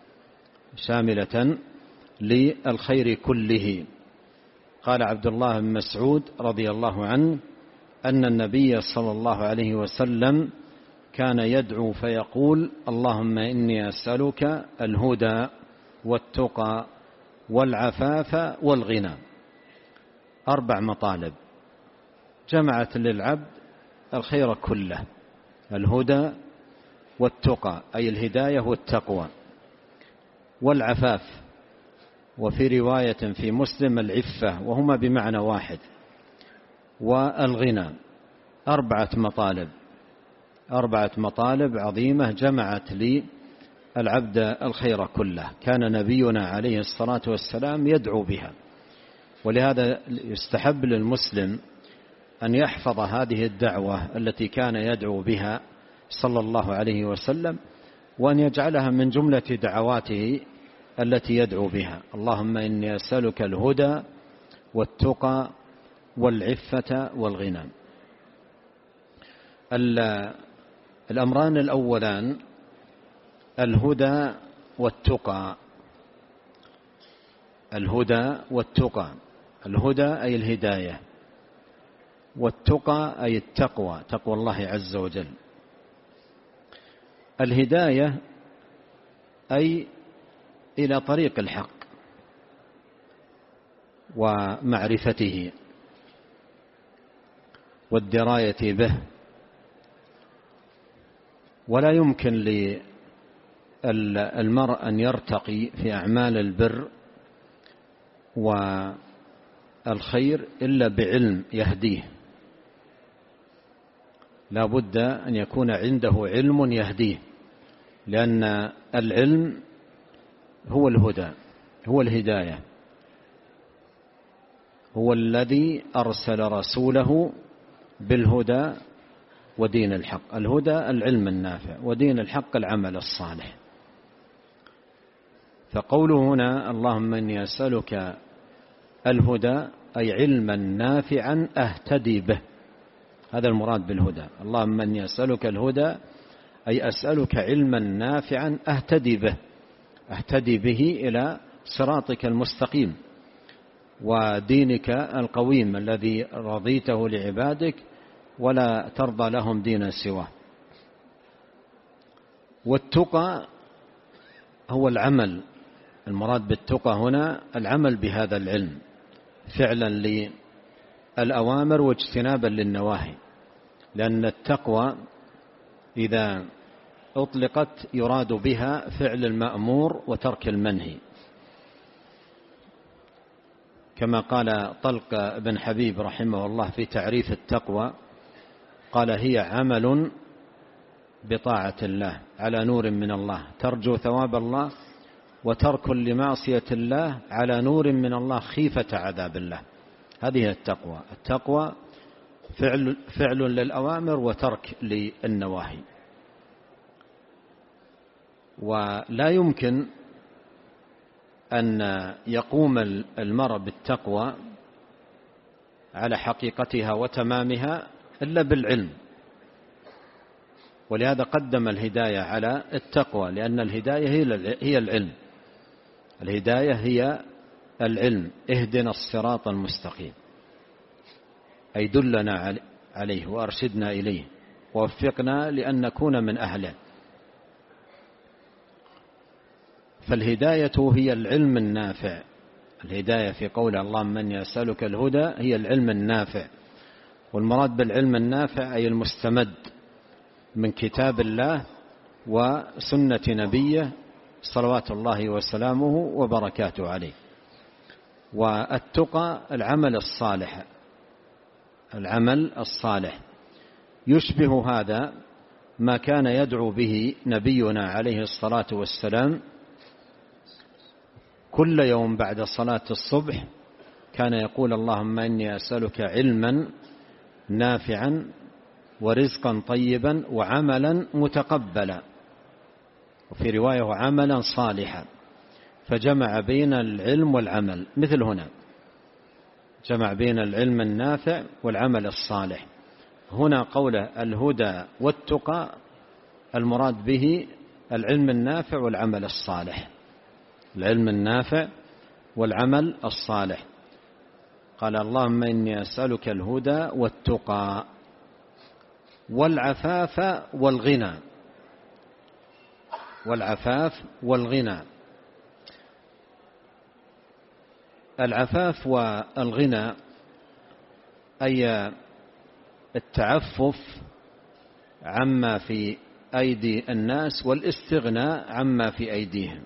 شاملة للخير كله. قال عبد الله بن مسعود رضي الله عنه أن النبي صلى الله عليه وسلم كان يدعو فيقول: اللهم إني أسألك الهدى والتقى والعفاف والغنى. 4 مطالب جمعت للعبد الخير كله: الهدى والتقى أي الهداية والتقوى، والعفاف، وفي رواية في مسلم العفة، وهما بمعنى واحد، والغنى. 4 مطالب، 4 مطالب عظيمة جمعت للعبد الخير كله، كان نبينا عليه الصلاة والسلام يدعو بها. ولهذا يستحب للمسلم أن يحفظ هذه الدعوة التي كان يدعو بها صلى الله عليه وسلم، وأن يجعلها من جملة دعواته التي يدعو بها. اللهم إني أسألك الهدى والتقى والعفة والغنى. الأمران الأولان الهدى والتقى. الهدى والتقى، الهدى أي الهداية، والتقى أي التقوى، تقوى الله عز وجل. الهداية أي إلى طريق الحق ومعرفته والدراية به. ولا يمكن للمرء أن يرتقي في أعمال البر والخير إلا بعلم يهديه. لا بد أن يكون عنده علم يهديه، لأن العلم هو الهدى، هو الهداية، هو الذي أرسل رسوله بالهدى ودين الحق. الهدى العلم النافع، ودين الحق العمل الصالح. فقوله هنا اللهم إني أسألك الهدى أي علما نافعا أهتدي به، هذا المراد بالهدى. اللهم إني أسألك الهدى أي أسألك علما نافعا أهتدي به، أهتدي به إلى صراطك المستقيم ودينك القويم الذي رضيته لعبادك ولا ترضى لهم دينا سواه. والتقى هو العمل، المراد بالتقى هنا العمل بهذا العلم فعلا للأوامر واجتنابا للنواهي، لأن التقوى إذا أطلقت يراد بها فعل المأمور وترك المنهي، كما قال طلق بن حبيب رحمه الله في تعريف التقوى، قال هي عمل بطاعة الله على نور من الله ترجو ثواب الله، وترك لمعصية الله على نور من الله خيفة عذاب الله. هذه التقوى. التقوى فعل للأوامر وترك للنواهي. ولا يمكن أن يقوم المرء بالتقوى على حقيقتها وتمامها إلا بالعلم، ولهذا قدم الهداية على التقوى، لأن الهداية هي العلم. الهداية هي العلم. اهدنا الصراط المستقيم أي دلنا عليه وأرشدنا إليه ووفقنا لأن نكون من أهله. فالهداية هي العلم النافع. الهداية في قول اللهم إني أسألك الهدى هي العلم النافع، والمراد بالعلم النافع أي المستمد من كتاب الله وسنة نبيه صلوات الله وسلامه وبركاته عليه. والتقى العمل الصالح، العمل الصالح يشبه هذا ما كان يدعو به نبينا عليه الصلاة والسلام كل يوم بعد صلاة الصبح. كان يقول اللهم إني أسألك علما نافعا ورزقا طيبا وعملا متقبلا، وفي رواية عملا صالحا، فجمع بين العلم والعمل. مثل هنا جمع بين العلم النافع والعمل الصالح. هنا قوله الهدى والتقى المراد به العلم النافع والعمل الصالح، العلم النافع والعمل الصالح. قال اللهم إني أسألك الهدى والتقى والعفاف والغنى. والعفاف والغنى. العفاف والغنى أي التعفف عما في أيدي الناس والاستغناء عما في أيديهم.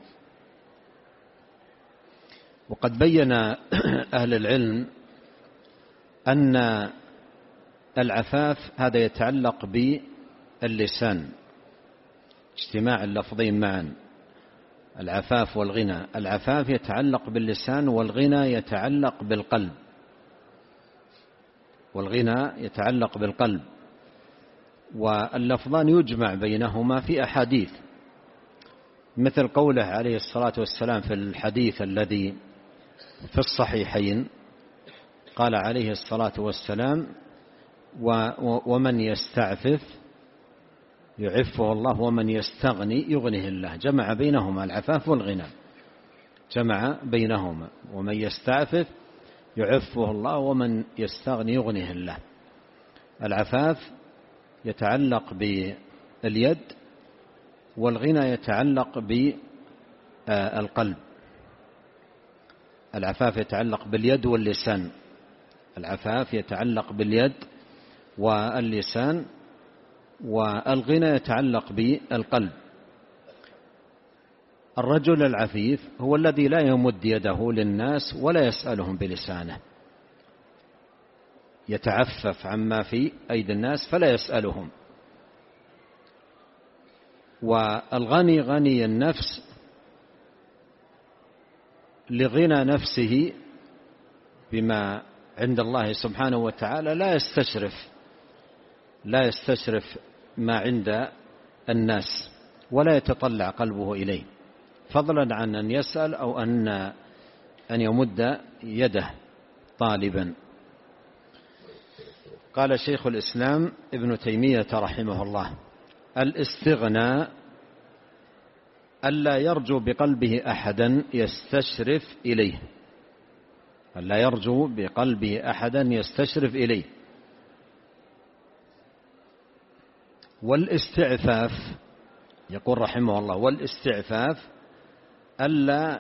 وقد بين أهل العلم أن العفاف هذا يتعلق باللسان، اجتماع اللفظين معا، العفاف والغنى. العفاف يتعلق باللسان والغنى يتعلق بالقلب. والغنى يتعلق بالقلب، واللفظان يجمع بينهما في أحاديث، مثل قوله عليه الصلاة والسلام في الحديث الذي في الصحيحين، قال عليه الصلاة والسلام: ومن يستعفف يعفه الله ومن يستغني يغنه الله. جمع بينهما العفاف والغنى، جمع بينهما. ومن يستعفف يعفه الله ومن يستغني يغنه الله. العفاف يتعلق باليد، والغنى يتعلق بالقلب. العفاف يتعلق باليد واللسان، العفاف يتعلق باليد واللسان، والغنى يتعلق بالقلب. الرجل العفيف هو الذي لا يمد يده للناس ولا يسألهم بلسانه، يتعفف عما في أيدي الناس فلا يسألهم. والغني غني النفس لغنى نفسه بما عند الله سبحانه وتعالى، لا يستشرف ما عند الناس ولا يتطلع قلبه إليه، فضلا عن أن يسأل أو أن يمد يده طالبا. قال شيخ الإسلام ابن تيمية رحمه الله: الاستغناء ألا يرجو بقلبه أحدا يستشرف إليه، ألا يرجو بقلبه أحدا يستشرف إليه. والاستعفاف، يقول رحمه الله: والاستعفاف ألا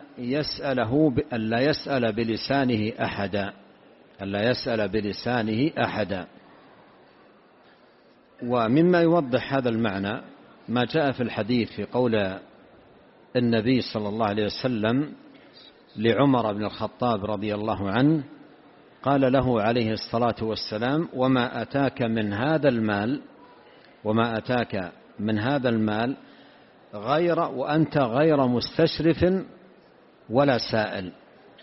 يسأل بلسانه أحدا، ألا يسأل بلسانه أحدا. ومما يوضح هذا المعنى ما جاء في الحديث في قول النبي صلى الله عليه وسلم لعمر بن الخطاب رضي الله عنه، قال له عليه الصلاة والسلام: وما أتاك من هذا المال وأنت غير مستشرف ولا سائل،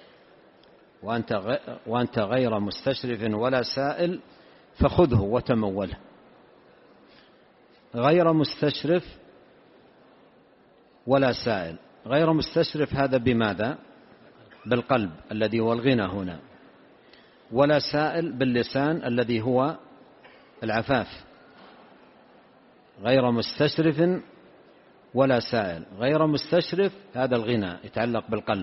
وأنت غير مستشرف ولا سائل فخذه وتموله. غير مستشرف ولا سائل. غير مستشرف هذا بماذا؟ بالقلب الذي هو الغنى هنا، ولا سائل باللسان الذي هو العفاف. غير مستشرف ولا سائل. غير مستشرف هذا الغنى يتعلق بالقلب،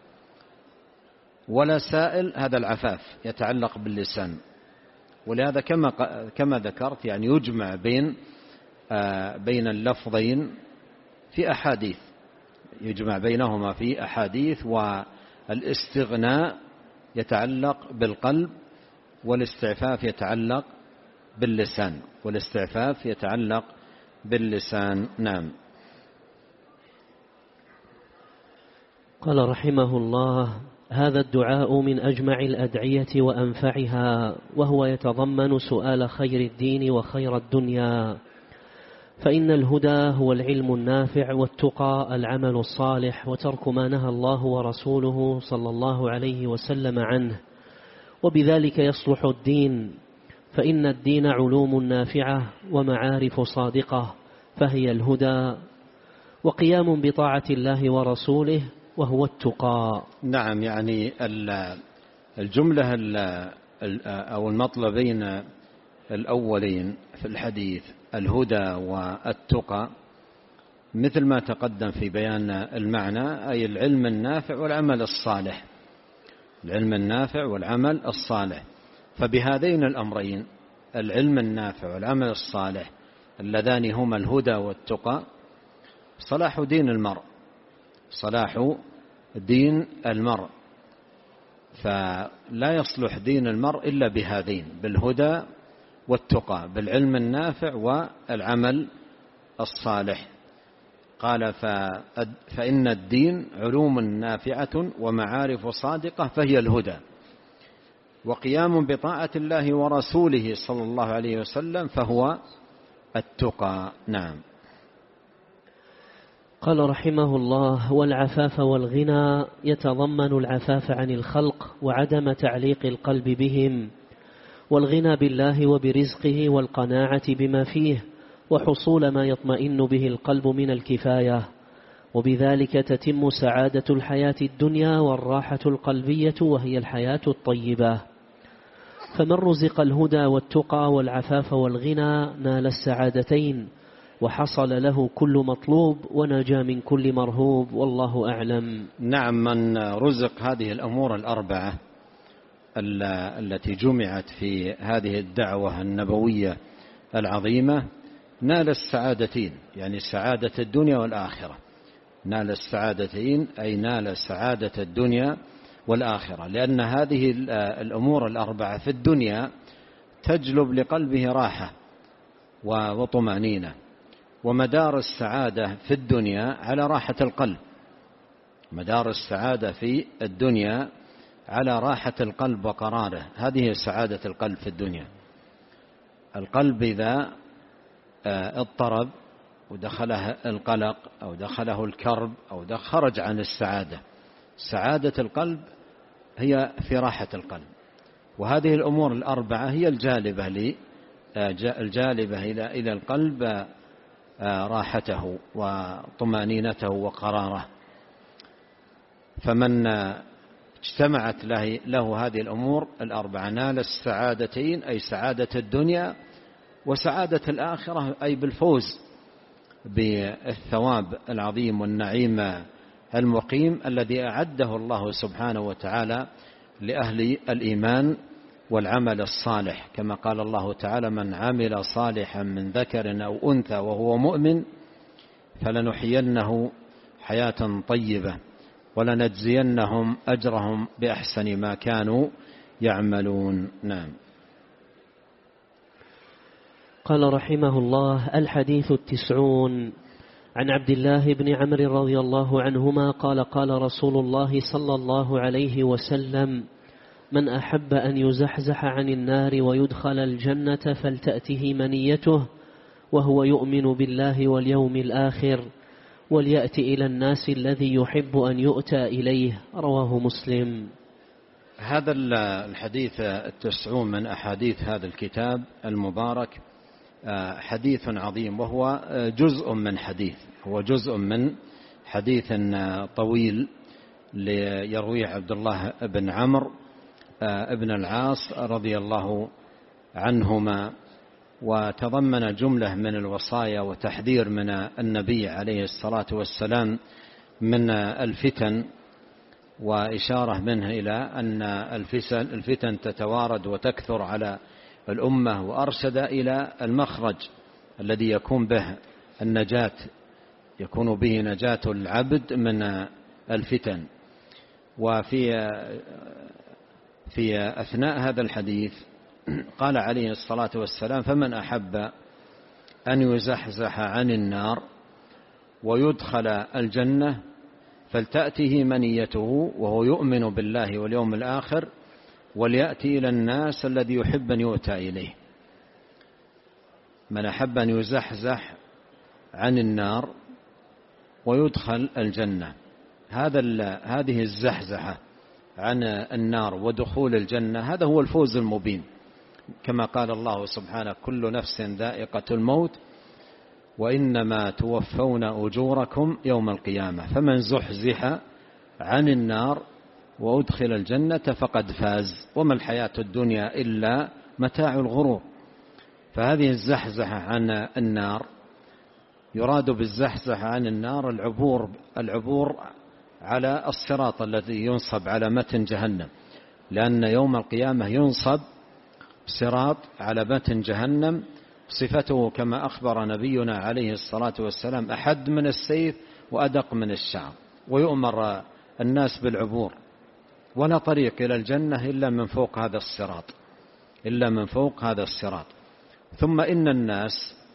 ولا سائل هذا العفاف يتعلق باللسان. ولهذا كما ذكرت يعني يجمع بين اللفظين في أحاديث، يجمع بينهما في أحاديث. والاستغناء يتعلق بالقلب، والاستعفاف يتعلق باللسان، والاستعفاف يتعلق باللسان. نعم. قال رحمه الله: هذا الدعاء من أجمع الأدعية وأنفعها، وهو يتضمن سؤال خير الدين وخير الدنيا، فإن الهدى هو العلم النافع، والتقى العمل الصالح، وترك ما نهى الله ورسوله صلى الله عليه وسلم عنه، وبذلك يصلح الدين، فإن الدين علوم نافعة ومعارف صادقة، فهي الهدى، وقيام بطاعة الله ورسوله، وهو التقى. نعم، يعني الجملة أو المطلبين الأولين في الحديث الهدى والتقى مثل ما تقدم في بيان المعنى، أي العلم النافع والعمل الصالح، العلم النافع والعمل الصالح. فبهذين الأمرين العلم النافع والعمل الصالح اللذان هما الهدى والتقى صلاح دين المرء، صلاح دين المرء. فلا يصلح دين المرء إلا بهذين، بالهدى والتقى، بالعلم النافع والعمل الصالح. قال: فإن الدين علوم نافعة ومعارف صادقة، فهي الهدى، وقيام بطاعة الله ورسوله صلى الله عليه وسلم، فهو التقى. نعم. قال رحمه الله: والعفاف والغنى يتضمن العفاف عن الخلق وعدم تعليق القلب بهم، والغنى بالله وبرزقه والقناعة بما فيه وحصول ما يطمئن به القلب من الكفاية، وبذلك تتم سعادة الحياة الدنيا والراحة القلبية وهي الحياة الطيبة. فمن رزق الهدى والتقى والعفاف والغنى نال السعادتين وحصل له كل مطلوب ونجا من كل مرهوب، والله أعلم. نعم، من رزق هذه الأمور الأربعة التي جمعت في هذه الدعوة النبوية العظيمة نال السعادتين، يعني سعادة الدنيا والآخرة. نال السعادتين أي نال سعادة الدنيا والآخرة، لأن هذه الأمور الأربعة في الدنيا تجلب لقلبه راحة وطمأنينة، ومدار السعادة في الدنيا على راحة القلب. مدار السعادة في الدنيا على راحة القلب وقراره، هذه سعادة القلب في الدنيا. القلب إذا اضطرب ودخله القلق أو دخله الكرب أو خرج عن السعادة، سعادة القلب هي في راحة القلب. وهذه الأمور الأربعة هي الجالبة إلى القلب راحته وطمأنينته وقراره. فمن اجتمعت له هذه الأمور الأربعة نال السعادتين، أي سعادة الدنيا وسعادة الآخرة، أي بالفوز بالثواب العظيم والنعيم المقيم الذي أعده الله سبحانه وتعالى لأهل الإيمان والعمل الصالح، كما قال الله تعالى: من عمل صالحا من ذكر أو أنثى وهو مؤمن فلنحيينه حياة طيبة ولنجزينهم أجرهم بأحسن ما كانوا يعملون. نعم. قال رحمه الله: الحديث 90 عن عبد الله بن عمرو رضي الله عنهما قال: قال رسول الله صلى الله عليه وسلم: من أحب أن يزحزح عن النار ويدخل الجنة فلتأته منيته وهو يؤمن بالله واليوم الآخر وليأتي إلى الناس الذي يحب أن يؤتى إليه. رواه مسلم. هذا الحديث 90 من أحاديث هذا الكتاب المبارك حديث عظيم، وهو جزء من حديث طويل يرويه عبد الله بن عمرو ابن العاص رضي الله عنهما، وتضمن جملة من الوصايا وتحذير من النبي عليه الصلاة والسلام من الفتن، وإشارة منه إلى أن الفتن تتوارد وتكثر على الأمة، وأرشد إلى المخرج الذي يكون به النجاة، يكون به نجاة العبد من الفتن. وفي أثناء هذا الحديث قال عليه الصلاة والسلام: فمن أحب أن يزحزح عن النار ويدخل الجنة فلتأته منيته وهو يؤمن بالله واليوم الآخر وليأتي إلى الناس الذي يحب أن يؤتى إليه. من أحب أن يزحزح عن النار ويدخل الجنة، هذه الزحزحة عن النار ودخول الجنة هذا هو الفوز المبين، كما قال الله سبحانه: كل نفس ذائقة الموت وإنما توفون أجوركم يوم القيامة فمن زحزح عن النار وأدخل الجنة فقد فاز وما الحياة الدنيا إلا متاع الغرور. فهذه الزحزحة عن النار يراد بالزحزحة عن النار العبور على الصراط الذي ينصب على متن جهنم، لأن يوم القيامة ينصب صراط على متن جهنم، صفته كما أخبر نبينا عليه الصلاة والسلام: أحد من السيف وأدق من الشعر، ويؤمر الناس بالعبور، ولا طريق إلى الجنة إلا من فوق هذا الصراط. ثم إن الناس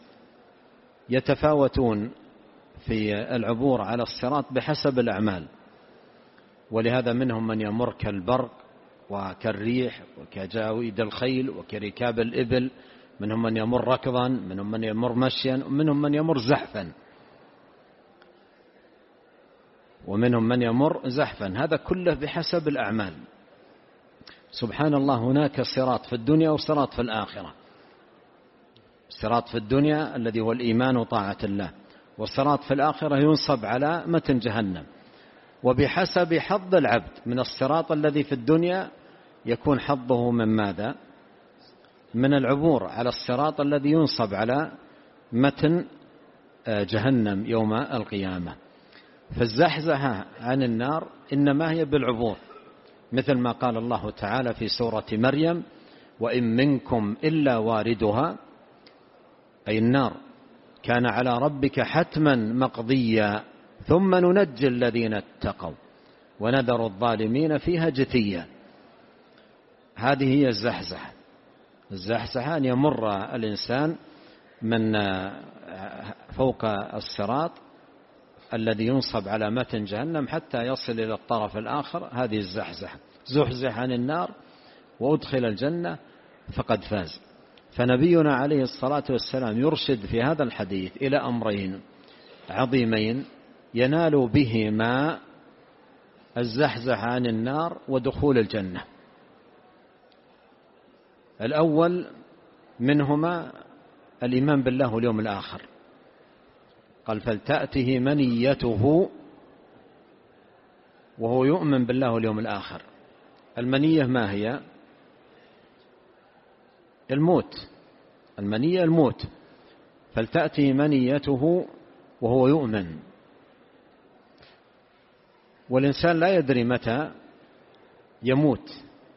يتفاوتون في العبور على الصراط بحسب الأعمال، ولهذا منهم من يمر كالبرق وكالريح وكجاويد الخيل وكركاب الإبل، منهم من يمر ركضا، منهم من يمر مشيا، ومنهم من يمر زحفا، هذا كله بحسب الأعمال. سبحان الله هناك صراط في الدنيا وصراط في الآخرة. الصراط في الدنيا الذي هو الإيمان وطاعة الله، والصراط في الآخرة ينصب على متن جهنم، وبحسب حظ العبد من الصراط الذي في الدنيا يكون حظه من ماذا؟ من العبور على الصراط الذي ينصب على متن جهنم يوم القيامة. فالزحزحة عن النار إنما هي بالعبور، مثل ما قال الله تعالى في سورة مريم: وإن منكم إلا واردها، أي النار كان على ربك حتما مقضيا ثم ننجي الذين اتقوا ونذر الظالمين فيها جثيا. هذه هي الزحزحة. الزحزحة أن يمر الإنسان من فوق الصراط الذي ينصب على متن جهنم حتى يصل إلى الطرف الآخر، هذه الزحزحة. زحزح عن النار وأدخل الجنة فقد فاز. فنبينا عليه الصلاة والسلام يرشد في هذا الحديث إلى أمرين عظيمين ينال بهما الزحزح عن النار ودخول الجنة. الأول منهما الإيمان بالله واليوم الآخر، قال: فلتأته منيته وهو يؤمن بالله واليوم الآخر. المنية ما هي؟ الموت. المنية الموت. فلتأته منيته وهو يؤمن. والإنسان لا يدري متى يموت،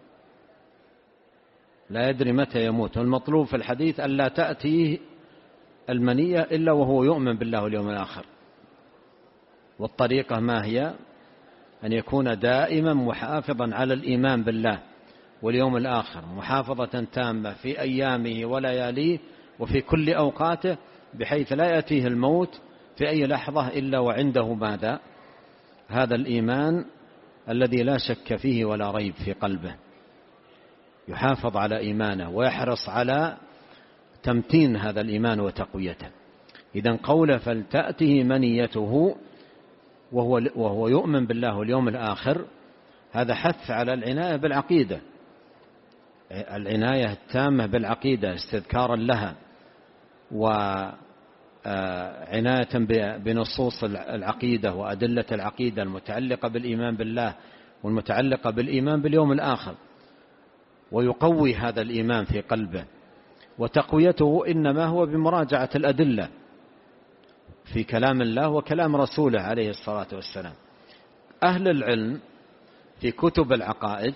لا يدري متى يموت. والمطلوب في الحديث أن لا تأتيه المنية إلا وهو يؤمن بالله واليوم الآخر. والطريقة ما هي؟ أن يكون دائما محافظا على الإيمان بالله واليوم الآخر، محافظة تامة في أيامه ولياليه وفي كل أوقاته، بحيث لا يأتيه الموت في أي لحظة إلا وعنده ماذا؟ هذا الإيمان الذي لا شك فيه ولا ريب في قلبه. يحافظ على إيمانه ويحرص على تمتين هذا الإيمان وتقويته. إذن قوله فلتأته منيته وهو يؤمن بالله واليوم الآخر، هذا حث على العناية بالعقيدة، العناية التامة بالعقيدة استذكارا لها، وعناية بنصوص العقيدة وأدلة العقيدة المتعلقة بالإيمان بالله والمتعلقة بالإيمان باليوم الآخر، ويقوي هذا الإيمان في قلبه. وتقويته إنما هو بمراجعة الأدلة في كلام الله وكلام رسوله عليه الصلاة والسلام. أهل العلم في كتب العقائد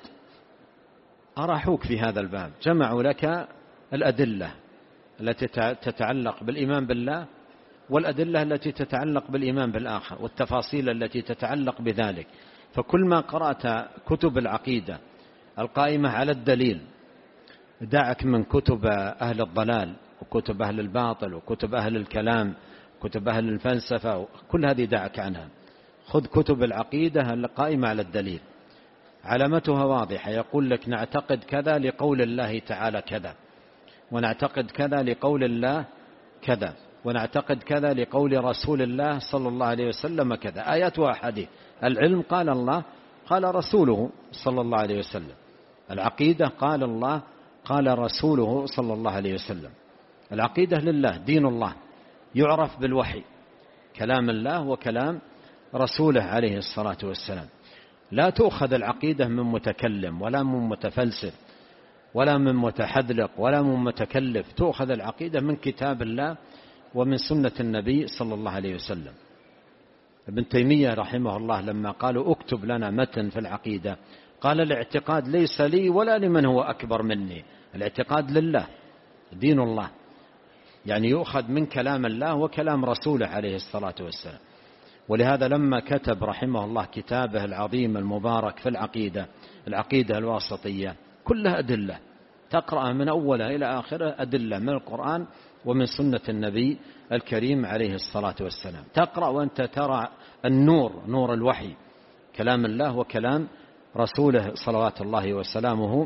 أراحوك في هذا الباب، جمعوا لك الأدلة التي تتعلق بالإيمان بالله والأدلة التي تتعلق بالإيمان بالآخر والتفاصيل التي تتعلق بذلك. فكل ما قرأت كتب العقيدة القائمة على الدليل، دعك من كتب أهل الضلال وكتب أهل الباطل وكتب أهل الكلام كتب أهل الفلسفة، كل هذه دعك عنها. خذ كتب العقيدة القائمة على الدليل، علامتها واضحة، يقول لك نعتقد كذا لقول الله تعالى كذا، ونعتقد كذا لقول الله كذا، ونعتقد كذا لقول رسول الله صلى الله عليه وسلم كذا، آيات وأحاديث. العلم قال الله قال رسوله صلى الله عليه وسلم، العقيدة قال الله قال رسوله صلى الله عليه وسلم. العقيدة لله، دين الله يعرف بالوحي، كلام الله وكلام رسوله عليه الصلاة والسلام. لا تؤخذ العقيدة من متكلم ولا من متفلسف ولا من متحذلق ولا من متكلف، تؤخذ العقيدة من كتاب الله ومن سنة النبي صلى الله عليه وسلم. ابن تيمية رحمه الله لما قالوا اكتب لنا متن في العقيدة، قال الاعتقاد ليس لي ولا لمن هو أكبر مني، الاعتقاد لله، دين الله، يعني يؤخذ من كلام الله وكلام رسوله عليه الصلاة والسلام. ولهذا لما كتب رحمه الله كتابه العظيم المبارك في العقيدة الواسطية، كلها أدلة، تقرأ من أولها إلى آخره أدلة من القرآن ومن سنة النبي الكريم عليه الصلاة والسلام. تقرأ وأنت ترى النور، نور الوحي، كلام الله وكلام رسوله صلوات الله وسلامه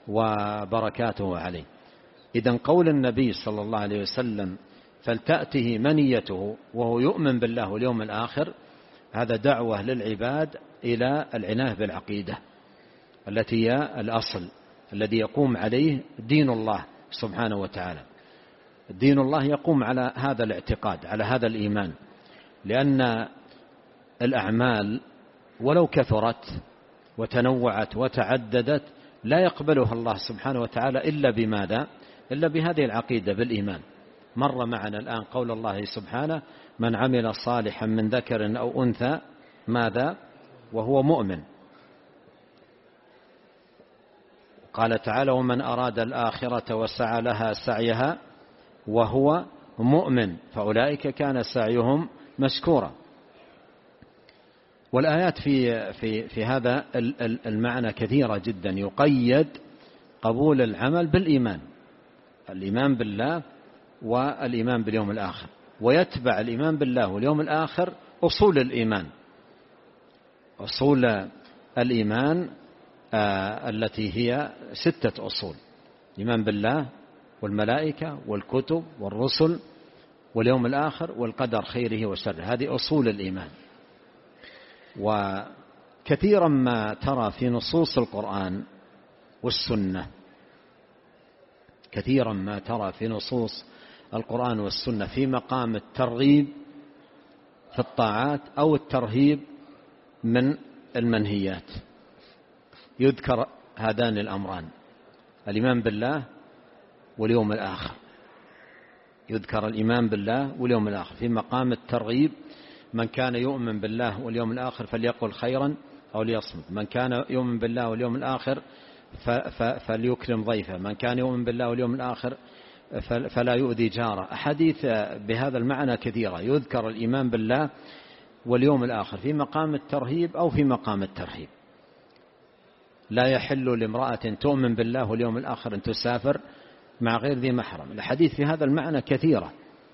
وبركاته عليه. إذن قول النبي صلى الله عليه وسلم فلتأته منيته وهو يؤمن بالله واليوم الآخر، هذا دعوة للعباد إلى العناية بالعقيدة التي هي الأصل الذي يقوم عليه دين الله سبحانه وتعالى. دين الله يقوم على هذا الاعتقاد، على هذا الإيمان، لأن الأعمال ولو كثرت وتنوعت وتعددت لا يقبلها الله سبحانه وتعالى إلا بماذا؟ إلا بهذه العقيدة بالإيمان. مر معنا الآن قول الله سبحانه: من عمل صالحا من ذكر أو أنثى ماذا؟ وهو مؤمن. قال تعالى: ومن أراد الآخرة وسعى لها سعيها وهو مؤمن فأولئك كان سعيهم مشكورا. والآيات في هذا المعنى كثيرة جدا، يقيد قبول العمل بالإيمان، الإيمان بالله والإيمان باليوم الآخر، ويتبع الإيمان بالله واليوم الآخر أصول الإيمان. أصول الإيمان التي هي 6 أصول: الإيمان بالله والملائكة والكتب والرسل واليوم الآخر والقدر خيره وشره. هذه أصول الإيمان. وكثيرا ما ترى في نصوص القرآن والسنة، كثيرا ما ترى في نصوص القرآن والسنة في مقام الترغيب في الطاعات أو الترهيب من المنهيات، يذكر هذان الأمران: الإيمان بالله واليوم الآخر. يذكر الإيمان بالله واليوم الآخر في مقام الترغيب: من كان يؤمن بالله واليوم الآخر فليقل خيرا أو ليصمت، من كان يؤمن بالله واليوم الآخر فليكرم ضيفه، من كان يؤمن بالله واليوم الآخر فلا يؤذي جاره. أحاديث بهذا المعنى كثيرة، يذكر الإيمان بالله واليوم الآخر في مقام الترهيب أو في مقام الترهيب. لا يحل لامرأة تؤمن بالله واليوم الآخر أن تسافر مع غير ذي محرم. الحديث في هذا المعنى كثيرة.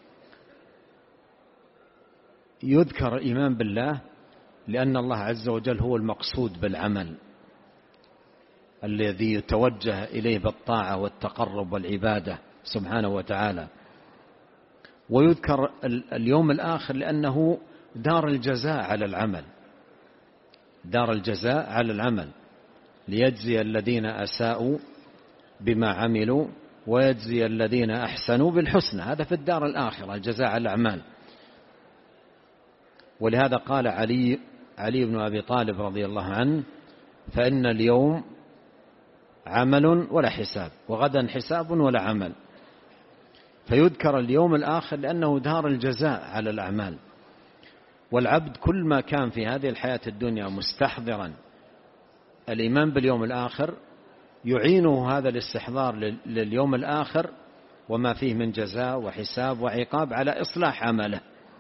يذكر الإيمان بالله لأن الله عز وجل هو المقصود بالعمل الذي يتوجه إليه بالطاعة والتقرب والعبادة سبحانه وتعالى. ويذكر اليوم الآخر لأنه دار الجزاء على العمل، دار الجزاء على العمل، ليجزي الذين أساءوا بما عملوا ويجزي الذين أحسنوا بالحسنى. هذا في الدار الآخرة، الجزاء على الأعمال. ولهذا قال علي بن أبي طالب رضي الله عنه: فإن اليوم عمل ولا حساب، وغدا حساب ولا عمل. فيذكر اليوم الآخر لأنه دار الجزاء على الأعمال. والعبد كل ما كان في هذه الحياة الدنيا مستحضرا الإيمان باليوم الآخر يعينه هذا الاستحضار لليوم الآخر وما فيه من جزاء وحساب وعقاب على إصلاح عمله.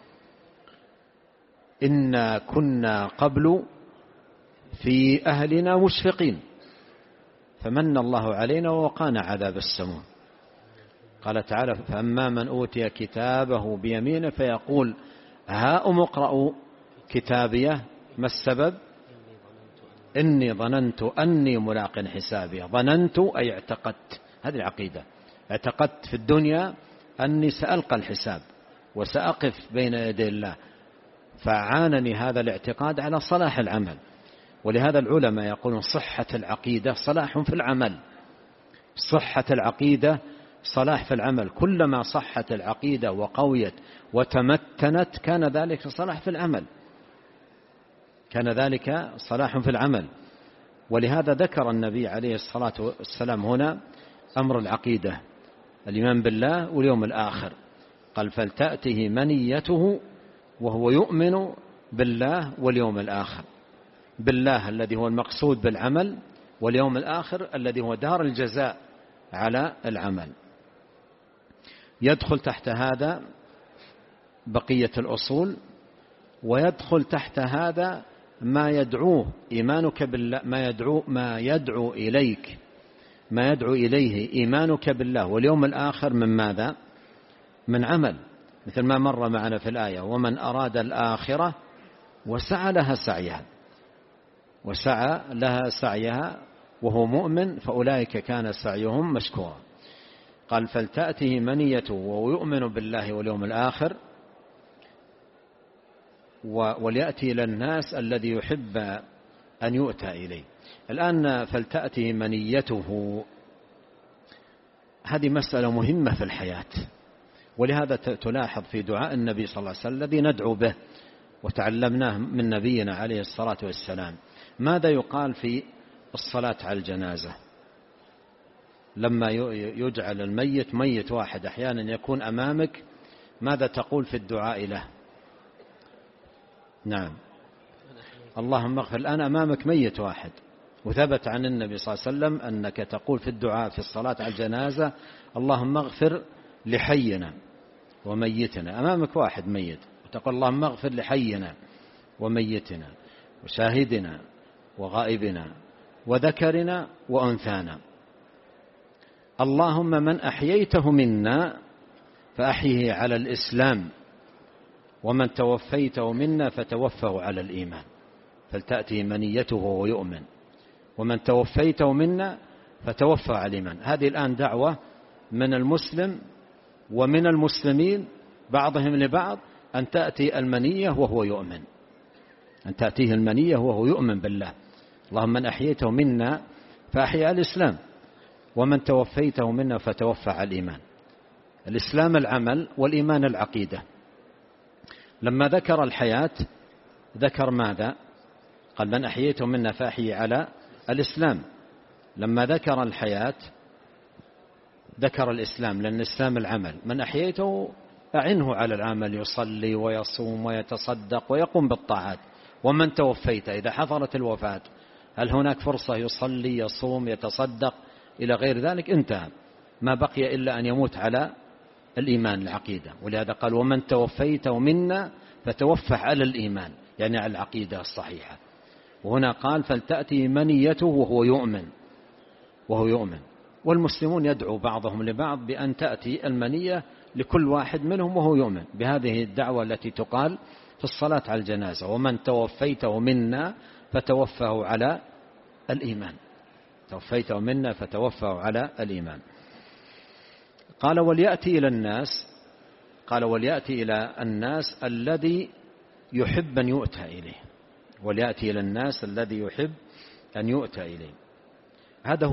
إنا كنا قبل في أهلنا مشفقين فمن الله علينا ووقانا عذاب السموم. قال تعالى: فأما من أوتي كتابه بيمينه فيقول هاؤم اقرءوا كتابيه ما السبب؟ إني ظننت أني ملاق حسابي. ظننت أي اعتقدت، هذه العقيدة. اعتقدت في الدنيا أني سألقى الحساب وسأقف بين يدي الله، فعانني هذا الاعتقاد على صلاح العمل. ولهذا العلماء يقولون صحة العقيدة صلاح في العمل. صحة العقيدة صلاح في العمل. كلما صحت العقيدة وقويت وتمتنت كان ذلك صلاح في العمل، كان ذلك صلاح في العمل. ولهذا ذكر النبي عليه الصلاة والسلام هنا أمر العقيدة، الإيمان بالله واليوم الآخر. قال: فلتأته منيته وهو يؤمن بالله واليوم الآخر. بالله الذي هو المقصود بالعمل، واليوم الآخر الذي هو دار الجزاء على العمل. يدخل تحت هذا بقية الأصول، ويدخل تحت هذا ما يدعوه إيمانك بالله، ما يدعو إليه إيمانك بالله واليوم الآخر من ماذا؟ من عمل، مثل ما مر معنا في الآية: ومن أراد الآخرة وسعى لها سعيها وهو مؤمن فأولئك كان سعيهم مشكورا. قال: فلتأته منيته وهو يؤمن بالله واليوم الآخر، وليأتي إلى الناس الذي يحب أن يؤتى إليه. الآن فلتأتي منيته، هذه مسألة مهمة في الحياة، ولهذا تلاحظ في دعاء النبي صلى الله عليه وسلم الذي ندعو به وتعلمناه من نبينا عليه الصلاة والسلام، ماذا يقال في الصلاة على الجنازة لما يجعل الميت ميت واحد أحيانا يكون أمامك؟ ماذا تقول في الدعاء له؟ نعم، اللهم اغفر. الآن أمامك ميت واحد، وثبت عن النبي صلى الله عليه وسلم أنك تقول في الدعاء في الصلاة على الجنازة اللهم اغفر لحينا وميتنا. أمامك واحد ميت وتقول اللهم اغفر لحينا وميتنا وشاهدنا وغائبنا وذكرنا وأنثانا. اللهم من أحييته منا فأحيه على الإسلام، ومن توفيته منا فتوفه على الإيمان. فلتأتي منيته وهو يؤمن، ومن توفيته منا فتوفى على الإيمان. هذه الآن دعوة من المسلم ومن المسلمين بعضهم لبعض أن تأتي المنية وهو يؤمن، أن تأتيه المنية وهو يؤمن بالله. اللهم من أحييته منا فأحيي على الإسلام، ومن توفيته منا فتوفى على الإيمان. الإسلام العمل، والإيمان العقيدة. لما ذكر الحياة ذكر ماذا؟ قال من أحييته منا فأحيي على الإسلام. لما ذكر الحياة ذكر الإسلام، لأن الإسلام العمل. من أحييته أعنه على العمل، يصلي ويصوم ويتصدق ويقوم بالطاعات. ومن توفيته، إذا حضرت الوفاة هل هناك فرصة يصلي يصوم يتصدق إلى غير ذلك؟ انتهى، ما بقي إلا أن يموت على الإيمان العقيدة. ولهذا قال ومن توفيته منا فتوفى على الإيمان، يعني على العقيدة الصحيحة. وهنا قال فلتأتي منيته وهو يؤمن. والمسلمون يدعو بعضهم لبعض بأن تأتي المنية لكل واحد منهم وهو يؤمن بهذه الدعوة التي تقال في الصلاة على الجنازة: ومن توفيته منا فتوفه على الإيمان. توفيته منا فتوفه على الإيمان. قال وليأتي إلى الناس الذي يحب أن يؤتى إليه. وليأتي إلى الناس الذي يحب أن يؤتى إليه. هذا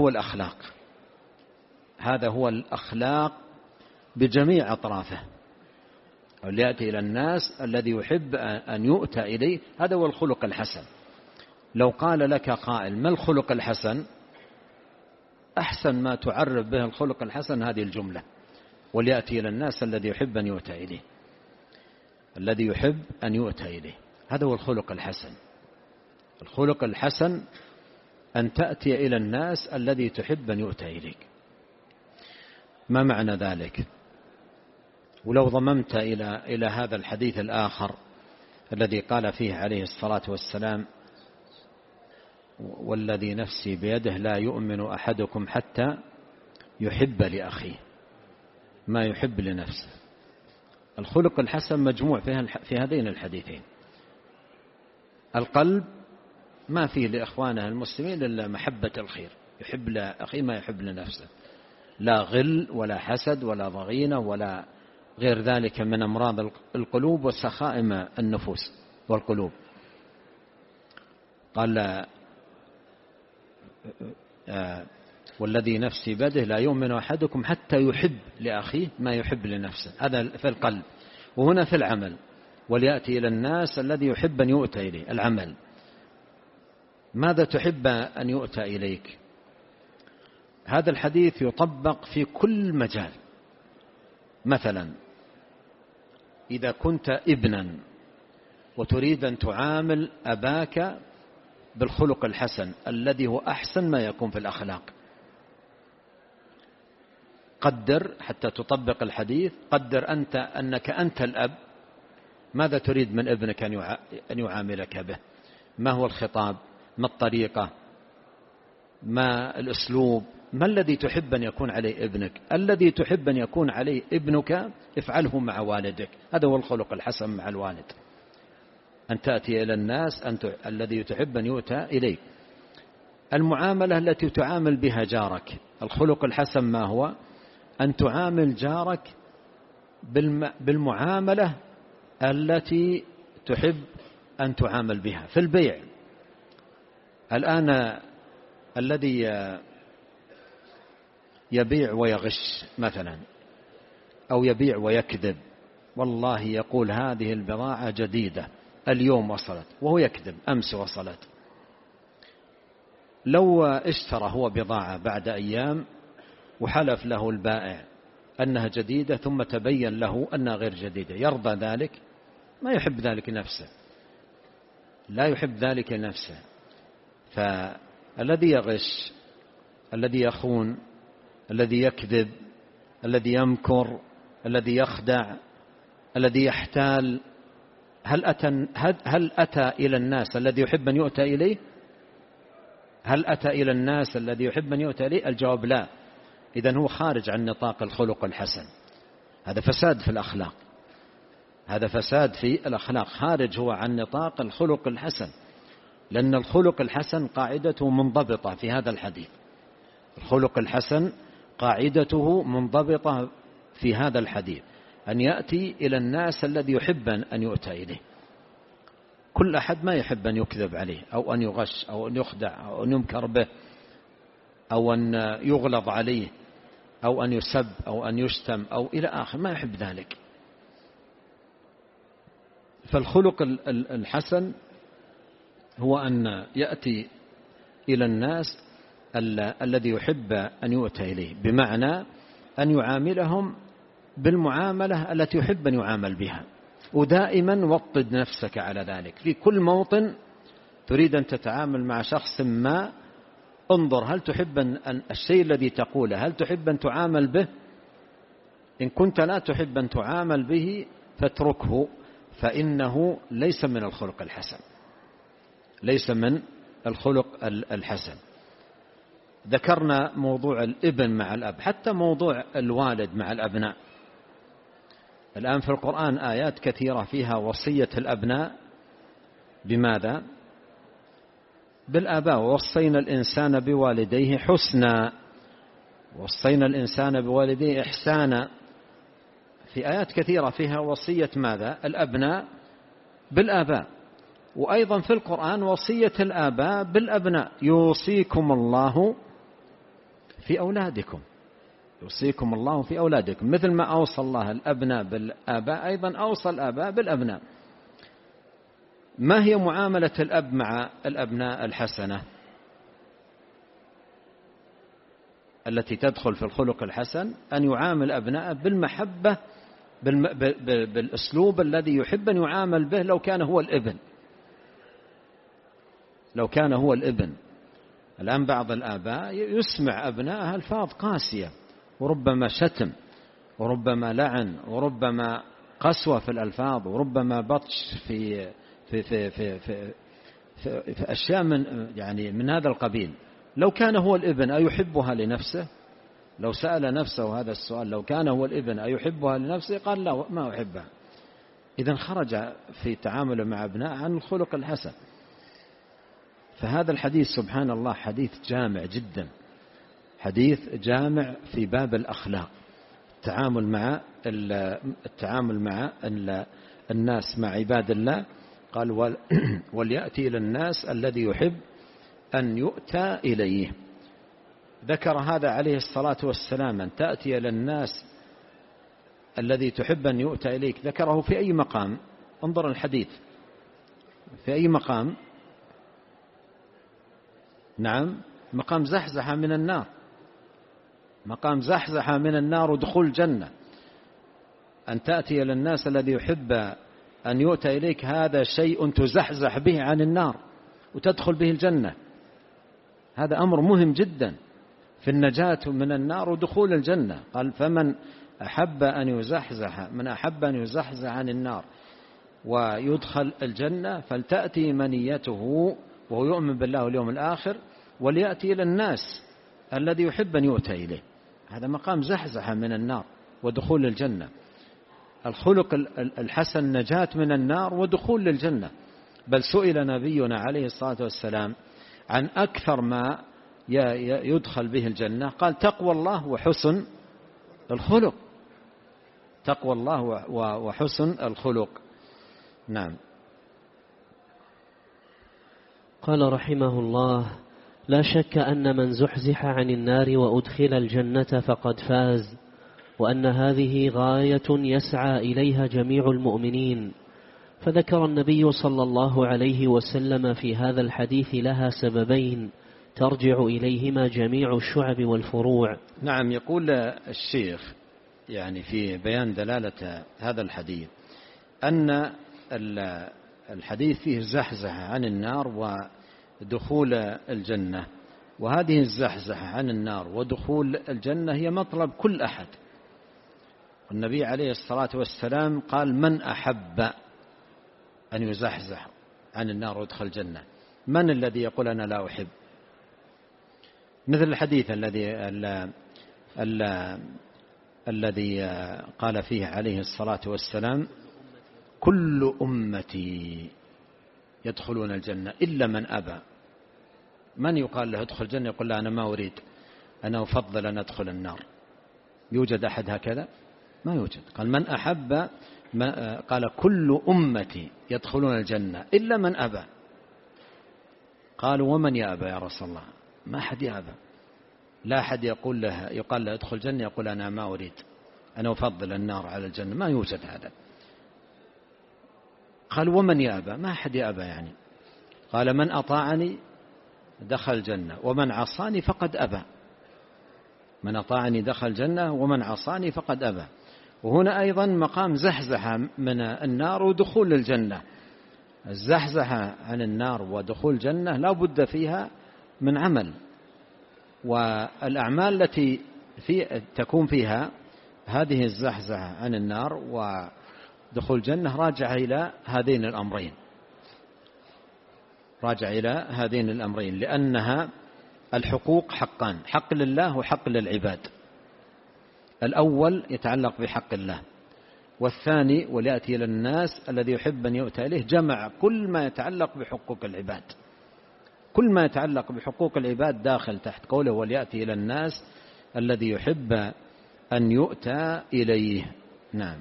هو الأخلاق بجميع أطرافه. وليأتي إلى الناس الذي يحب أن يؤتى إليه، هذا هو الخلق الحسن. لو قال لك قائل ما الخلق الحسن؟ أحسن ما تعرف به الخلق الحسن هذه الجملة: وليأتي إلى الناس الذي يحب أن يؤتى إليه. الذي يحب أن يؤتى إليه، هذا هو الخلق الحسن. الخلق الحسن أن تأتي إلى الناس الذي تحب أن يؤتى إليك. ما معنى ذلك؟ ولو ضممت إلى هذا الحديث الآخر الذي قال فيه عليه الصلاة والسلام: والذي نفسي بيده لا يؤمن أحدكم حتى يحب لأخيه ما يحب لنفسه. الخلق الحسن مجموع في هذين الحديثين. القلب ما فيه لإخوانه المسلمين إلا محبة الخير، يحب لأخيه ما يحب لنفسه، لا غل ولا حسد ولا ضغينة ولا غير ذلك من أمراض القلوب وسخائم النفوس والقلوب. قال والذي نفسي بيده لا يؤمن أحدكم حتى يحب لأخيه ما يحب لنفسه. هذا في القلب. وهنا في العمل: وليأتي إلى الناس الذي يحب أن يؤتى إليه. العمل: ماذا تحب أن يؤتى إليك؟ هذا الحديث يطبق في كل مجال. مثلا إذا كنت ابنا وتريد أن تعامل أباك بالخلق الحسن الذي هو أحسن ما يكون في الأخلاق، قدر حتى تطبق الحديث، قدر أنك أنت الأب، ماذا تريد من ابنك أن يعاملك به؟ ما هو الخطاب؟ ما الطريقة؟ ما الأسلوب؟ ما الذي تحب أن يكون عليه ابنك؟ الذي تحب أن يكون عليه ابنك افعله مع والدك. هذا هو الخلق الحسن مع الوالد، أن تأتي إلى الناس الذي تحب أن يؤتى إليه. المعاملة التي تعامل بها جارك، الخلق الحسن ما هو؟ أن تعامل جارك بالمعاملة التي تحب أن تعامل بها. في البيع الآن الذي يبيع ويغش مثلا، أو يبيع ويكذب، والله يقول هذه البضاعة جديدة اليوم وصلت، وهو يكذب أمس وصلت. لو اشترى هو بضاعة بعد أيام وحلف له البائع أنها جديدة ثم تبين له أنها غير جديدة، يرضى ذلك؟ ما يحب ذلك نفسه، لا يحب ذلك نفسه. فالذي يغش، الذي يخون، الذي يكذب، الذي يمكر، الذي يخدع، الذي يحتال، هل أتى إلى الناس الذي يحب أن يؤتى إليه؟ هل أتى إلى الناس الذي يحب أن يؤتى إليه؟ الجواب لا. إذن هو خارج عن نطاق الخلق الحسن، هذا فساد في الأخلاق، هذا فساد في الأخلاق، خارج هو عن نطاق الخلق الحسن. لأن الخلق الحسن قاعدته منضبطة في هذا الحديث، الخلق الحسن قاعدته منضبطة في هذا الحديث، أن يأتي إلى الناس الذي يحب أن يؤتى إليه. كل أحد ما يحب أن يكذب عليه، أو أن يغش، أو أن يخدع، أو أن يمكر به، أو أن يغلظ عليه، أو أن يسب، أو أن يشتم، أو إلى آخر، ما يحب ذلك. فالخلق الحسن هو أن يأتي إلى الناس الذي يحب أن يؤتى إليه، بمعنى أن يعاملهم بالمعاملة التي يحب أن يعامل بها. ودائما وطد نفسك على ذلك في كل موطن تريد أن تتعامل مع شخص ما، انظر هل تحب أن الشيء الذي تقوله هل تحب أن تعامل به؟ إن كنت لا تحب أن تعامل به فاتركه، فإنه ليس من الخلق الحسن، ليس من الخلق الحسن. ذكرنا موضوع الابن مع الأب، حتى موضوع الوالد مع الأبناء. الآن في القرآن آيات كثيرة فيها وصية الأبناء بماذا؟ بالآباء. ووصينا الإنسان بوالديه حسنا، وصينا الإنسان بوالديه إحسانا. في آيات كثيرة فيها وصية ماذا؟ الأبناء بالآباء. وأيضا في القرآن وصية الآباء بالأبناء، يوصيكم الله في أولادكم، يوصيكم الله في أولادكم، مثل ما أوصى الله الأبناء بالآباء أيضا أوصى الآباء بالأبناء. ما هي معاملة الأب مع الأبناء الحسنة التي تدخل في الخلق الحسن؟ أن يعامل أبناءه بالمحبة، بالأسلوب الذي يحب أن يعامل به لو كان هو الابن، لو كان هو الابن. الآن بعض الآباء يسمع أبنائه ألفاظ قاسية، وربما شتم، وربما لعن، وربما قسوة في الألفاظ، وربما بطش في في في في في, في, في أشياء من هذا القبيل. لو كان هو الابن أيحبها لنفسه؟ لو سأل نفسه هذا السؤال، لو كان هو الابن أيحبها لنفسه؟ قال لا، ما أحبها. إذن خرج في تعامله مع أبناء عن الخلق الحسن. فهذا الحديث سبحان الله حديث جامع جدا، حديث جامع في باب الأخلاق، التعامل مع الناس، مع عباد الله. قال وليأتي إلى الناس الذي يحب أن يؤتى إليه. ذكر هذا عليه الصلاة والسلام، أن تأتي إلى الناس الذي تحب أن يؤتى إليك. ذكره في أي مقام؟ انظر الحديث في أي مقام؟ نعم، مقام زحزحة من النار، مقام زحزحة من النار ودخول الجنة. أن تأتي إلى الناس الذي يحب أن يؤتى إليك، هذا شيء تزحزح به عن النار وتدخل به الجنة. هذا أمر مهم جدا في النجاة من النار ودخول الجنة. قال فمن أحب أن يزحزح عن النار ويدخل الجنة فلتأتي منيته وهو يؤمن بالله واليوم الآخر، وليأتي إلى الناس الذي يحب أن يؤتى إليه. هذا مقام زحزحة من النار ودخول الجنة. الخلق الحسن نجاة من النار ودخول للجنة. بل سئل نبينا عليه الصلاة والسلام عن أكثر ما يدخل به الجنة، قال تقوى الله وحسن الخلق، تقوى الله وحسن الخلق. نعم. قال رحمه الله: لا شك أن من زحزح عن النار وأدخل الجنة فقد فاز، وأن هذه غاية يسعى إليها جميع المؤمنين. فذكر النبي صلى الله عليه وسلم في هذا الحديث لها سببين ترجع إليهما جميع الشعب والفروع. نعم، يقول الشيخ يعني في بيان دلالة هذا الحديث أن الحديث فيه زحزحة عن النار ودخول الجنة، وهذه الزحزحة عن النار ودخول الجنة هي مطلب كل أحد. النبي عليه الصلاة والسلام قال: من أحب أن يزحزح عن النار ويدخل الجنة؟ من الذي يقول أنا لا أحب؟ مثل الحديث الذي قال فيه عليه الصلاة والسلام: كل أمتي يدخلون الجنة إلا من أبى. من يقال له ادخل الجنة يقول لا أنا ما أريد، أنا أفضل أن أدخل النار؟ يوجد أحد هكذا؟ ما يوجد. قال: من أحب، قال كل أمتي يدخلون الجنة إلا من أبى. قالوا: ومن يأبى يا رسول الله؟ ما أحد يأبى، لا أحد يقال له ادخل الجنة يقول أنا ما أريد، أنا أفضل النار على الجنة. ما يوجد هذا. قال: ومن يأبى؟ ما أحد يأبى يعني. قال: من أطاعني دخل الجنة ومن عصاني فقد أبى. من أطاعني دخل الجنة ومن عصاني فقد أبى. وهنا أيضا مقام زحزحة من النار ودخول الجنة. الزحزحة عن النار ودخول الجنة لا بد فيها من عمل، والأعمال التي تكون فيها هذه الزحزحة عن النار ودخول الجنة راجع إلى هذين الأمرين، لأنها الحقوق حقان: حق لله وحق للعباد. الأول يتعلق بحق الله، والثاني وليأتي إلى الناس الذي يحب أن يؤتى إليه. جمع كل ما يتعلق بحقوق العباد، كل ما يتعلق بحقوق العباد داخل تحت قوله وليأتي إلى الناس الذي يحب أن يؤتى إليه. نعم.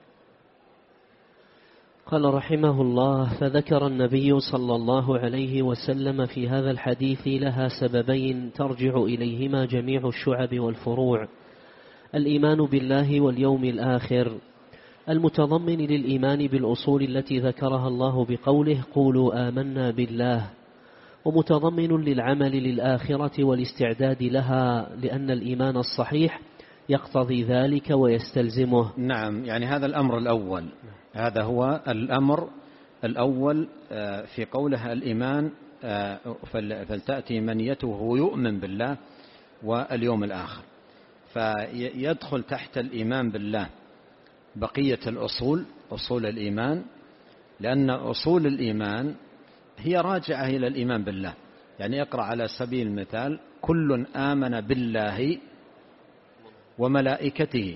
قال رحمه الله: فذكر النبي صلى الله عليه وسلم في هذا الحديث لها سببين ترجع إليهما جميع الشعب والفروع: الإيمان بالله واليوم الآخر، المتضمن للإيمان بالأصول التي ذكرها الله بقوله قولوا آمنا بالله، ومتضمن للعمل للآخرة والاستعداد لها، لأن الإيمان الصحيح يقتضي ذلك ويستلزمه. نعم، يعني هذا الأمر الأول، هذا هو الأمر الأول في قولها الإيمان، فلتأتي منيته وهو يؤمن بالله واليوم الآخر. فيدخل تحت الإيمان بالله بقية الأصول، أصول الإيمان، لأن أصول الإيمان هي راجعة إلى الإيمان بالله. يعني اقرأ على سبيل المثال: كل آمن بالله وملائكته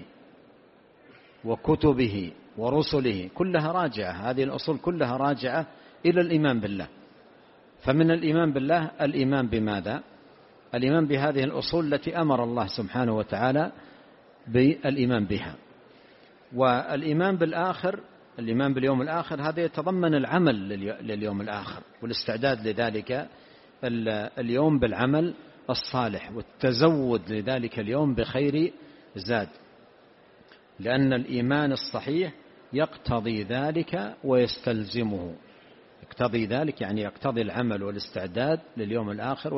وكتبه ورسله، كلها راجعة، هذه الأصول كلها راجعة إلى الإيمان بالله. فمن الإيمان بالله الإيمان بماذا؟ الإيمان بهذه الأصول التي أمر الله سبحانه وتعالى بالإيمان بها. والإيمان بالآخر، الإيمان باليوم الآخر، هذا يتضمن العمل لليوم الآخر والاستعداد لذلك اليوم بالعمل الصالح والتزود لذلك اليوم بخير زاد، لأن الإيمان الصحيح يقتضي ذلك ويستلزمه. يقتضي ذلك يعني يقتضي العمل والاستعداد لليوم الآخر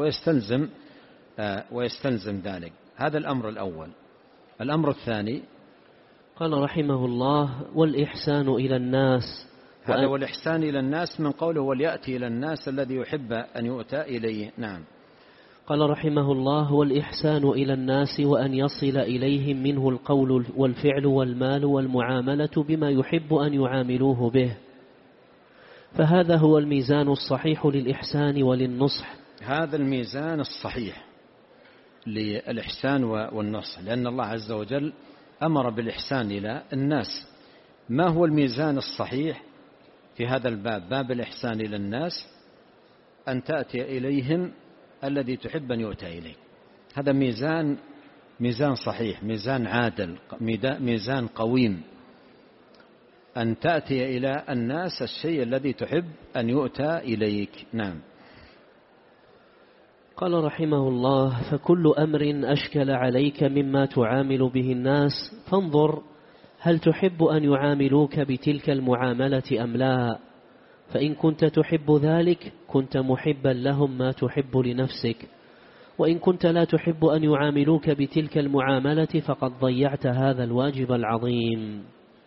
ويستلزم ذلك. هذا الأمر الأول. الأمر الثاني قال رحمه الله: والإحسان إلى الناس. هذا والإحسان إلى الناس من قوله وليأتي إلى الناس الذي يحب أن يؤتى إليه. نعم. قال رحمه الله: والإحسان إلى الناس وأن يصل إليهم منه القول والفعل والمال والمعاملة بما يحب أن يعاملوه به، فهذا هو الميزان الصحيح للإحسان وللنصح. هذا الميزان الصحيح للإحسان والنصح، لأن الله عز وجل أمر بالإحسان إلى الناس. ما هو الميزان الصحيح في هذا الباب، باب الإحسان إلى الناس؟ أن تأتي إليهم الذي تحب أن يؤتى إليه. هذا ميزان صحيح، ميزان عادل، ميزان قويم، أن تأتي إلى الناس الشيء الذي تحب أن يؤتى إليك. نعم. قال رحمه الله: فكل أمر أشكل عليك مما تعامل به الناس فانظر هل تحب أن يعاملوك بتلك المعاملة أم لا، فإن كنت تحب ذلك كنت محبا لهم ما تحب لنفسك، وإن كنت لا تحب أن يعاملوك بتلك المعاملة فقد ضيعت هذا الواجب العظيم.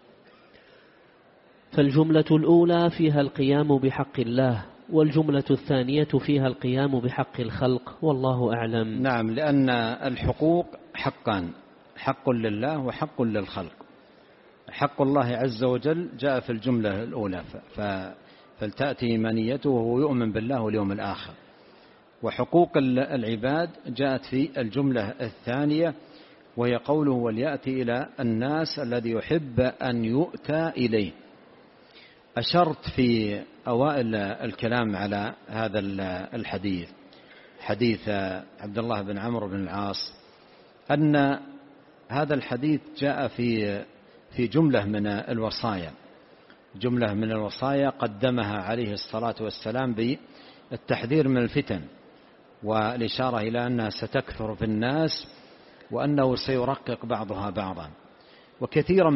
فالجملة الأولى فيها القيام بحق الله، والجملة الثانية فيها القيام بحق الخلق، والله أعلم. نعم، لأن الحقوق حقان: حق لله وحق للخلق. حق الله عز وجل جاء في الجملة الأولى فلتأتي منيته وهو يؤمن بالله واليوم الآخر، وحقوق العباد جاءت في الجملة الثانية وهي قوله: وليأتي إلى الناس الذي يحب أن يؤتى إليه. أشرت في أوائل الكلام على هذا الحديث، حديث عبد الله بن عمرو بن العاص، أن هذا الحديث جاء في جملة من الوصايا، جملة من الوصايا قدمها عليه الصلاة والسلام بالتحذير من الفتن، والإشارة إلى أنها ستكثر في الناس وأنه سيرقق بعضها بعضا. وكثيرا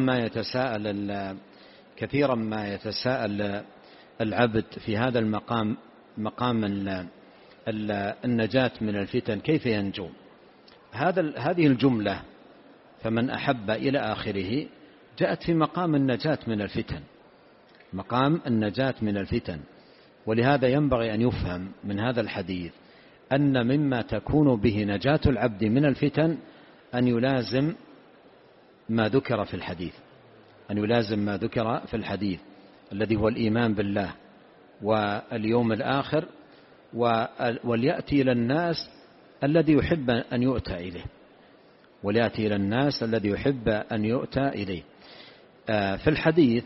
ما يتساءل العبد في هذا المقام، مقام النجاة من الفتن، كيف ينجو؟ هذه الجملة فمن أحب إلى آخره جاءت في مقام النجاة من الفتن، مقام النجاة من الفتن. ولهذا ينبغي أن يفهم من هذا الحديث أن مما تكون به نجاة العبد من الفتن أن يلازم ما ذكر في الحديث، أن يلازم ما ذكر في الحديث الذي هو الإيمان بالله واليوم الآخر، وليأتي إلى الناس الذي يحب أن يؤتى إليه، وليأتي إلى الناس الذي يحب أن يؤتى إليه. في الحديث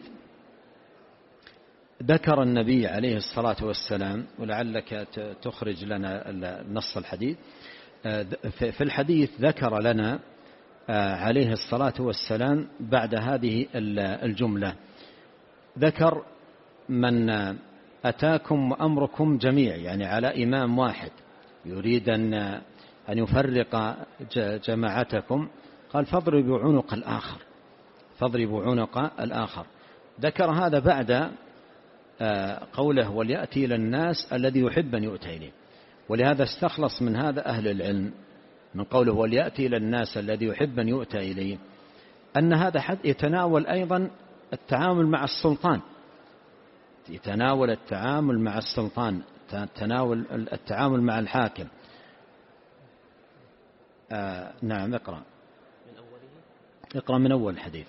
ذكر النبي عليه الصلاة والسلام، ولعلك تخرج لنا نص الحديث، في الحديث ذكر لنا عليه الصلاة والسلام بعد هذه الجملة، ذكر: من أتاكم أمركم جميع، يعني على إمام واحد يريد أن يفرق جماعتكم، قال: فاضربوا عنق الآخر، فاضربوا عنق الآخر. ذكر هذا بعد قوله: وليأتي إلى الناس الذي يحب أن يؤتى إليه. ولهذا استخلص من هذا أهل العلم من قوله: وليأتي إلى الناس الذي يحب أن يؤتى إليه، أن هذا يتناول أيضا التعامل مع السلطان، يتناول التعامل مع السلطان، تناول التعامل مع الحاكم. نعم، اقرأ من أول الحديث.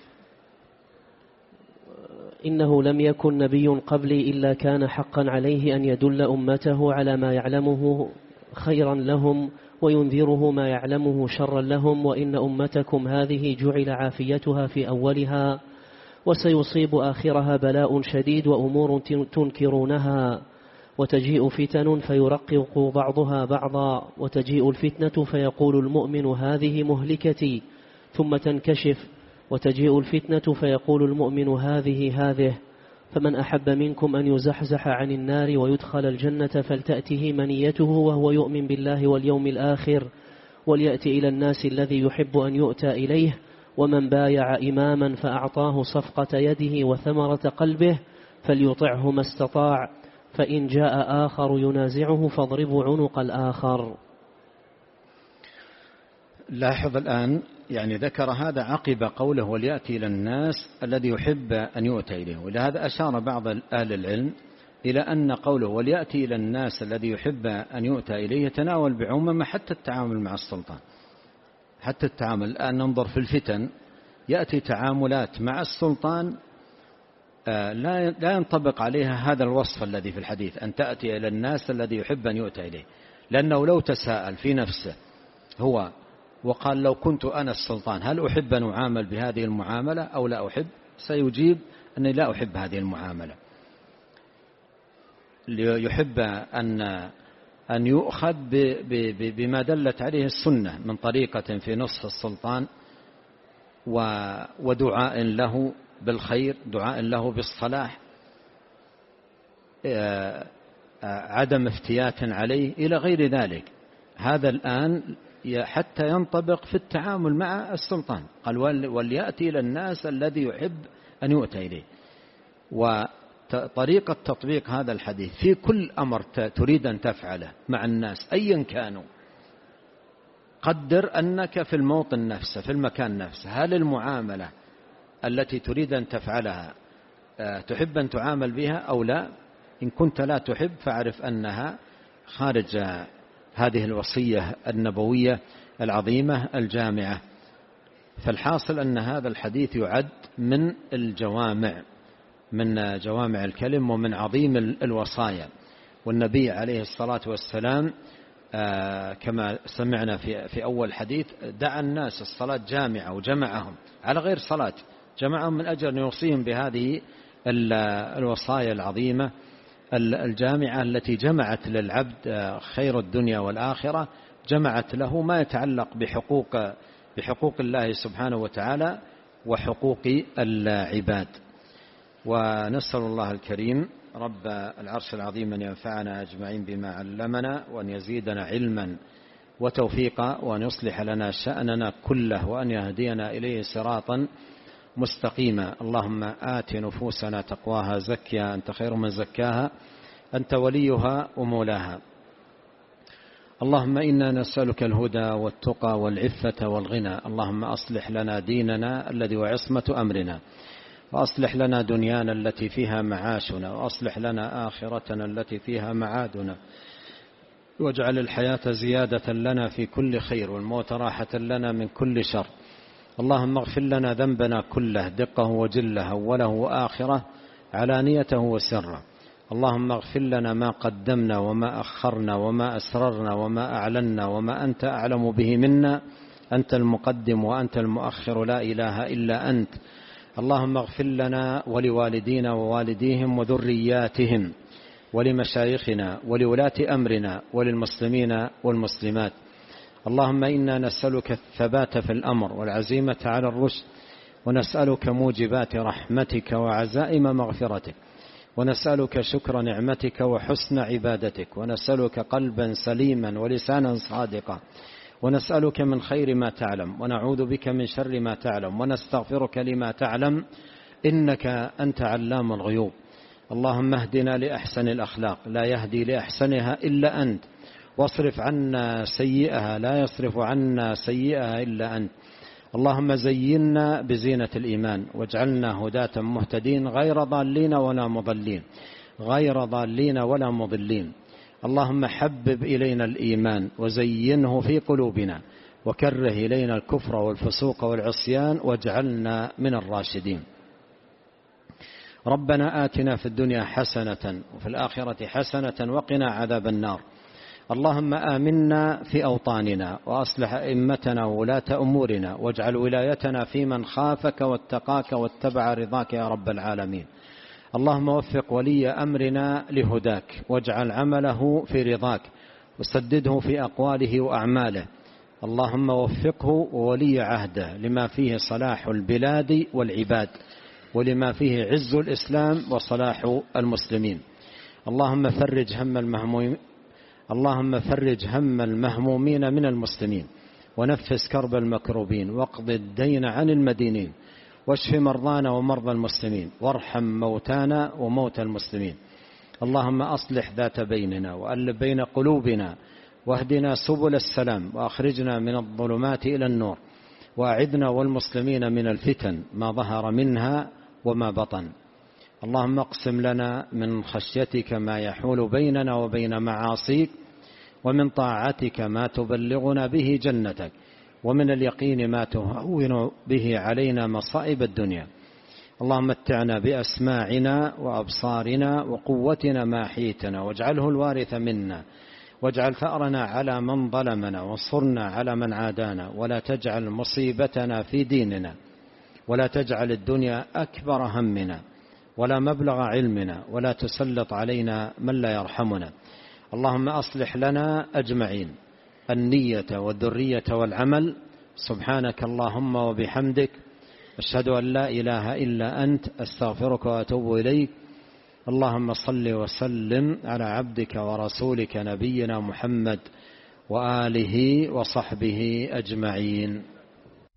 إنه لم يكن نبي قبلي إلا كان حقا عليه أن يدل أمته على ما يعلمه خيرا لهم وينذره ما يعلمه شرا لهم، وإن أمتكم هذه جعل عافيتها في أولها وسيصيب آخرها بلاء شديد وأمور تنكرونها، وتجيء فتن فيرقق بعضها بعضا، وتجيء الفتنة فيقول المؤمن هذه مهلكتي ثم تنكشف، وتجيء الفتنة فيقول المؤمن هذه، فمن أحب منكم أن يزحزح عن النار ويدخل الجنة فلتأته منيته وهو يؤمن بالله واليوم الآخر، وليأتي إلى الناس الذي يحب أن يؤتى إليه، ومن بايع إماما فأعطاه صفقة يده وثمرة قلبه فليطعه ما استطاع، فإن جاء آخر ينازعه فاضربوا عنق الآخر. لاحظ الآن، يعني ذكر هذا عقب قوله: وليأتي إلى الناس الذي يحب أن يؤتى إليه. ولهذا أشار بعض أهل العلم إلى أن قوله وليأتي إلى الناس الذي يحب أن يؤتى إليه يتناول بعموم حتى التعامل مع السلطان، حتى التعامل. الآن ننظر في الفتن، يأتي تعاملات مع السلطان لا ينطبق عليها هذا الوصف الذي في الحديث، أن تأتي إلى الناس الذي يحب أن يؤتى إليه، لأنه لو تساءل في نفسه هو وقال: لو كنت أنا السلطان هل أحب أن أعامل بهذه المعاملة أو لا أحب؟ سيجيب أني لا أحب هذه المعاملة. يحب أن يؤخذ بما دلت عليه السنة من طريقة في نصح السلطان ودعاء له بالخير، دعاء له بالصلاح، عدم افتيات عليه إلى غير ذلك. هذا الآن حتى ينطبق في التعامل مع السلطان. قال وليأتي إلى الناس الذي يحب أن يؤتى إليه. وطريقة تطبيق هذا الحديث في كل أمر تريد أن تفعله مع الناس أيا كانوا، قدر أنك في الموطن نفسه، في المكان نفسه، هل المعاملة التي تريد أن تفعلها تحب أن تعامل بها أو لا؟ إن كنت لا تحب فاعرف أنها خارج هذه الوصية النبوية العظيمة الجامعة. فالحاصل أن هذا الحديث يعد من الجوامع، من جوامع الكلم ومن عظيم الوصايا. والنبي عليه الصلاة والسلام كما سمعنا في أول حديث دعا الناس الصلاة جامعة وجمعهم على غير صلاة، جمعهم من أجل أن يوصيهم بهذه الوصايا العظيمة الجامعة التي جمعت للعبد خير الدنيا والآخرة، جمعت له ما يتعلق بحقوق الله سبحانه وتعالى وحقوق العباد. ونسأل الله الكريم رب العرش العظيم أن ينفعنا أجمعين بما علمنا، وأن يزيدنا علما وتوفيقا، وأن يصلح لنا شأننا كله، وأن يهدينا إليه صراطا مستقيما. اللهم آت نفوسنا تقواها، زكها أنت خير من زكاها، أنت وليها ومولاها. اللهم إنا نسألك الهدى والتقى والعفة والغنى. اللهم أصلح لنا ديننا الذي هو عصمة أمرنا، وأصلح لنا دنيانا التي فيها معاشنا، وأصلح لنا آخرتنا التي فيها معادنا، واجعل الحياة زيادة لنا في كل خير، والموت راحة لنا من كل شر. اللهم اغفر لنا ذنبنا كله، دقه وجله، أوله وآخره، علانيته وسره. اللهم اغفر لنا ما قدمنا وما أخرنا وما أسررنا وما أعلنا وما أنت أعلم به منا، أنت المقدم وأنت المؤخر، لا إله إلا أنت. اللهم اغفر لنا ولوالدينا ووالديهم وذرياتهم ولمشايخنا ولولاة أمرنا وللمسلمين والمسلمات. اللهم إنا نسألك الثبات في الأمر والعزيمة على الرشد، ونسألك موجبات رحمتك وعزائم مغفرتك، ونسألك شكر نعمتك وحسن عبادتك، ونسألك قلبا سليما ولسانا صادقا، ونسألك من خير ما تعلم، ونعوذ بك من شر ما تعلم، ونستغفرك لما تعلم، إنك أنت علام الغيوب. اللهم اهدنا لأحسن الأخلاق، لا يهدي لأحسنها إلا أنت، واصرف عنا سيئها، لا يصرف عنا سيئها إلا أنت. اللهم زينا بزينة الإيمان، واجعلنا هداة مهتدين، غير ضالين ولا مضلين، غير ضالين ولا مضلين. اللهم حبب إلينا الإيمان وزينه في قلوبنا، وكره إلينا الكفر والفسوق والعصيان، واجعلنا من الراشدين. ربنا آتنا في الدنيا حسنة وفي الآخرة حسنة وقنا عذاب النار. اللهم آمنا في أوطاننا، وأصلح أئمتنا وولاة أمورنا، واجعل ولايتنا في من خافك واتقاك واتبع رضاك يا رب العالمين. اللهم وفق ولي أمرنا لهداك، واجعل عمله في رضاك، وسدده في أقواله وأعماله. اللهم وفقه وولي عهده لما فيه صلاح البلاد والعباد، ولما فيه عز الإسلام وصلاح المسلمين. اللهم فرج هم المهمومين من المسلمين، ونفس كرب المكروبين، واقض الدين عن المدينين، واشف مرضانا ومرضى المسلمين، وارحم موتانا وموتى المسلمين. اللهم أصلح ذات بيننا، وألف بين قلوبنا، واهدنا سبل السلام، وأخرجنا من الظلمات إلى النور، وأعذنا والمسلمين من الفتن ما ظهر منها وما بطن. اللهم اقسم لنا من خشيتك ما يحول بيننا وبين معاصيك، ومن طاعتك ما تبلغنا به جنتك، ومن اليقين ما تهون به علينا مصائب الدنيا. اللهم متعنا بأسماعنا وأبصارنا وقوتنا ما أحييتنا، واجعله الوارث منا، واجعل ثأرنا على من ظلمنا، وانصرنا على من عادانا، ولا تجعل مصيبتنا في ديننا، ولا تجعل الدنيا أكبر همنا ولا مبلغ علمنا، ولا تسلط علينا من لا يرحمنا. اللهم أصلح لنا أجمعين النية والذرية والعمل. سبحانك اللهم وبحمدك، أشهد أن لا إله إلا أنت، أستغفرك وأتوب إليك. اللهم صل وسلم على عبدك ورسولك نبينا محمد وآله وصحبه أجمعين.